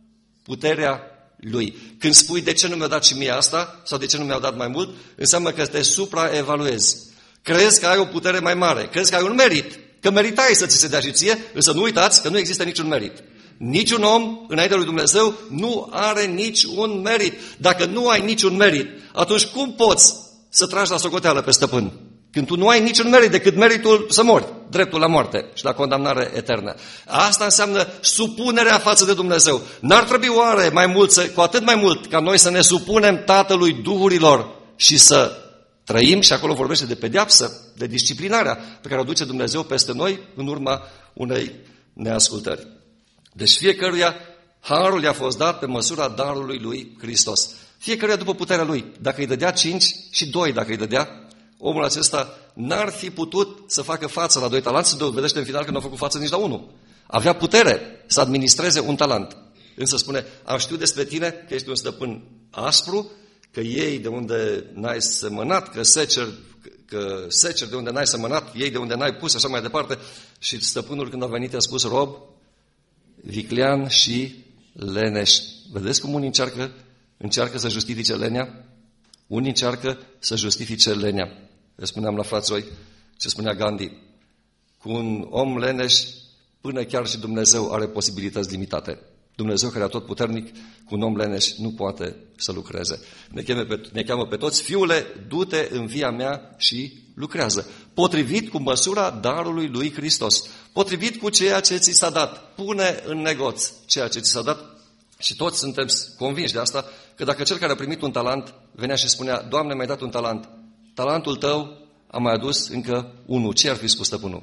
Speaker 1: puterea Lui. Când spui de ce nu mi-a dat și mie asta sau de ce nu mi-au dat mai mult, înseamnă că te supraevaluezi. Crezi că ai o putere mai mare, crezi că ai un merit, că meritai să ți se dea și ție, însă nu uitați că nu există niciun merit. Niciun om înaintea lui Dumnezeu nu are niciun merit. Dacă nu ai niciun merit, atunci cum poți să tragi la socoteală pe stăpân? Când tu nu ai niciun merit decât meritul să mori, dreptul la moarte și la condamnare eternă. Asta înseamnă supunerea față de Dumnezeu. N-ar trebui oare mai mult, să, cu atât mai mult, ca noi să ne supunem Tatălui Duhurilor și să trăim, și acolo vorbește de pedeapsă, de disciplinarea pe care o duce Dumnezeu peste noi în urma unei neascultări. Deci fiecăruia harul i-a fost dat pe măsura darului lui Hristos. Fiecăruia după puterea lui. Dacă îi dădea cinci și doi dacă îi dădea, omul acesta n-ar fi putut să facă față la doi talanți, se dovedește în final că nu a făcut față nici la unul. Avea putere să administreze un talent. Însă spune, am știut despre tine că ești un stăpân aspru, că iei de unde n-ai semănat, că seceri, că seceri de unde n-ai semănat, iei de unde n-ai pus, așa mai departe. Și stăpânul când a venit a spus, rob, viclean și leneș. Vedeți cum unii încearcă, încearcă să justifice lenea? Unii încearcă să justifice lenea. Le spuneam la fraților ce spunea Gandhi. Cu un om leneș, până chiar și Dumnezeu are posibilități limitate. Dumnezeu, care e tot puternic, cu un om leneș nu poate să lucreze. Ne cheamă pe, ne cheamă pe toți, fiule, du-te în via mea și lucrează. Potrivit cu măsura darului lui Hristos. Potrivit cu ceea ce ți s-a dat. Pune în negoț ceea ce ți s-a dat. Și toți suntem convinși de asta, că dacă cel care a primit un talent venea și spunea, Doamne, mi-ai dat un talent, talentul tău a mai adus încă unul. Ce ar fi spus stăpânul?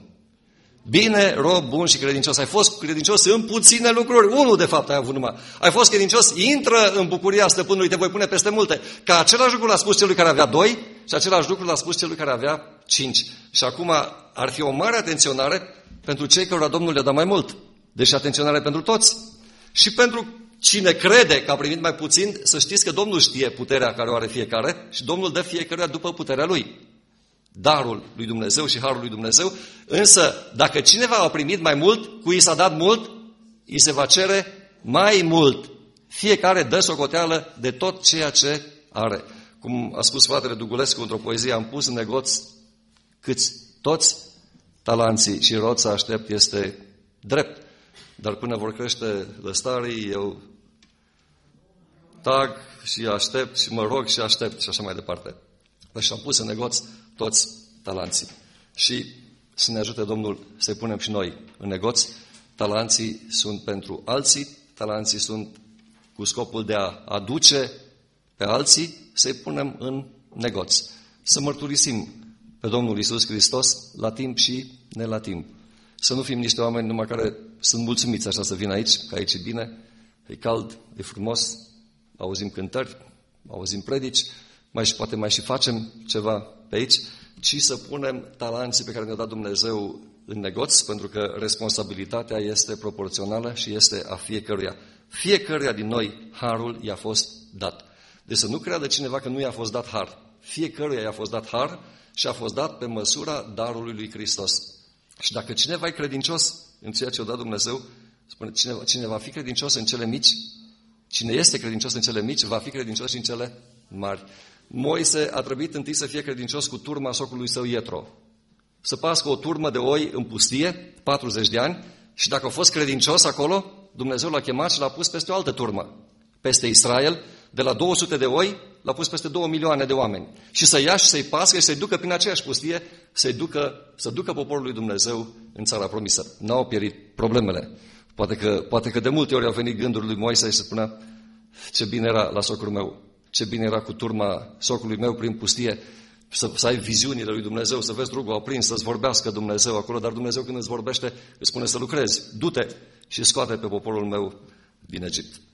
Speaker 1: Bine, rob bun și credincios, ai fost credincios în puține lucruri, unul de fapt ai avut numai. Ai fost credincios, intră în bucuria stăpânului, te voi pune peste multe. Că același lucru l-a spus celui care avea doi și același lucru l-a spus celui care avea cinci. Și acum ar fi o mare atenționare pentru cei cărora Domnul le-a dat mai mult. Deci atenționare pentru toți. Și pentru cine crede că a primit mai puțin, să știți că Domnul știe puterea care o are fiecare și Domnul dă fiecăruia după puterea lui. Darul lui Dumnezeu și harul lui Dumnezeu, însă dacă cineva a primit mai mult, cui i s-a dat mult, îi se va cere mai mult. Fiecare dă socoteală de tot ceea ce are. Cum a spus fratele Dugulescu într-o poezie, am pus în negoț câți toți talanții și rod să aștept este drept. Dar până vor crește lăstarii, eu tag și aștept și mă rog și aștept și așa mai departe. Deci am pus în negoț toți talanții. Și să ne ajute Domnul să-i punem și noi în negoț. Talanții sunt pentru alții, talanții sunt cu scopul de a aduce pe alții, să-i punem în negoț. Să mărturisim pe Domnul Iisus Hristos la timp și ne la timp. Să nu fim niște oameni numai care sunt mulțumiți așa să vină aici, că aici e bine, e cald, e frumos, auzim cântări, auzim predici, mai și poate mai și facem ceva pe aici, ci să punem talanții pe care ne-a dat Dumnezeu în negoț, pentru că responsabilitatea este proporțională și este a fiecăruia. Fiecăruia din noi harul i-a fost dat. Deci să nu creadă cineva că nu i-a fost dat har. Fiecăruia i-a fost dat har și a fost dat pe măsura darului lui Hristos. Și dacă cineva e credincios în ceea ce a dat Dumnezeu, spune, cine, cine va fi credincios în cele mici, cine este credincios în cele mici, va fi credincios și în cele mari. Moise a trebuit întâi să fie credincios cu turma socrului său Ietro. Să pască o turmă de oi în pustie, patruzeci de ani, și dacă a fost credincios acolo, Dumnezeu l-a chemat și l-a pus peste o altă turmă. Peste Israel, de la două sute de oi, l-a pus peste două milioane de oameni. Și să ia și să-i pască și să-i ducă prin aceeași pustie, să-i ducă, să ducă poporul lui Dumnezeu în țara promisă. N-au pierit problemele. Poate că, poate că de multe ori au venit gânduri lui Moise și se spunea, ce bine era la socrul meu, ce bine era cu turma socrului meu prin pustie, să, să ai viziunile lui Dumnezeu, să vezi drugul aprins, să-ți vorbească Dumnezeu acolo, dar Dumnezeu când îți vorbește, îți spune să lucrezi, du-te și scoate pe poporul meu din Egipt.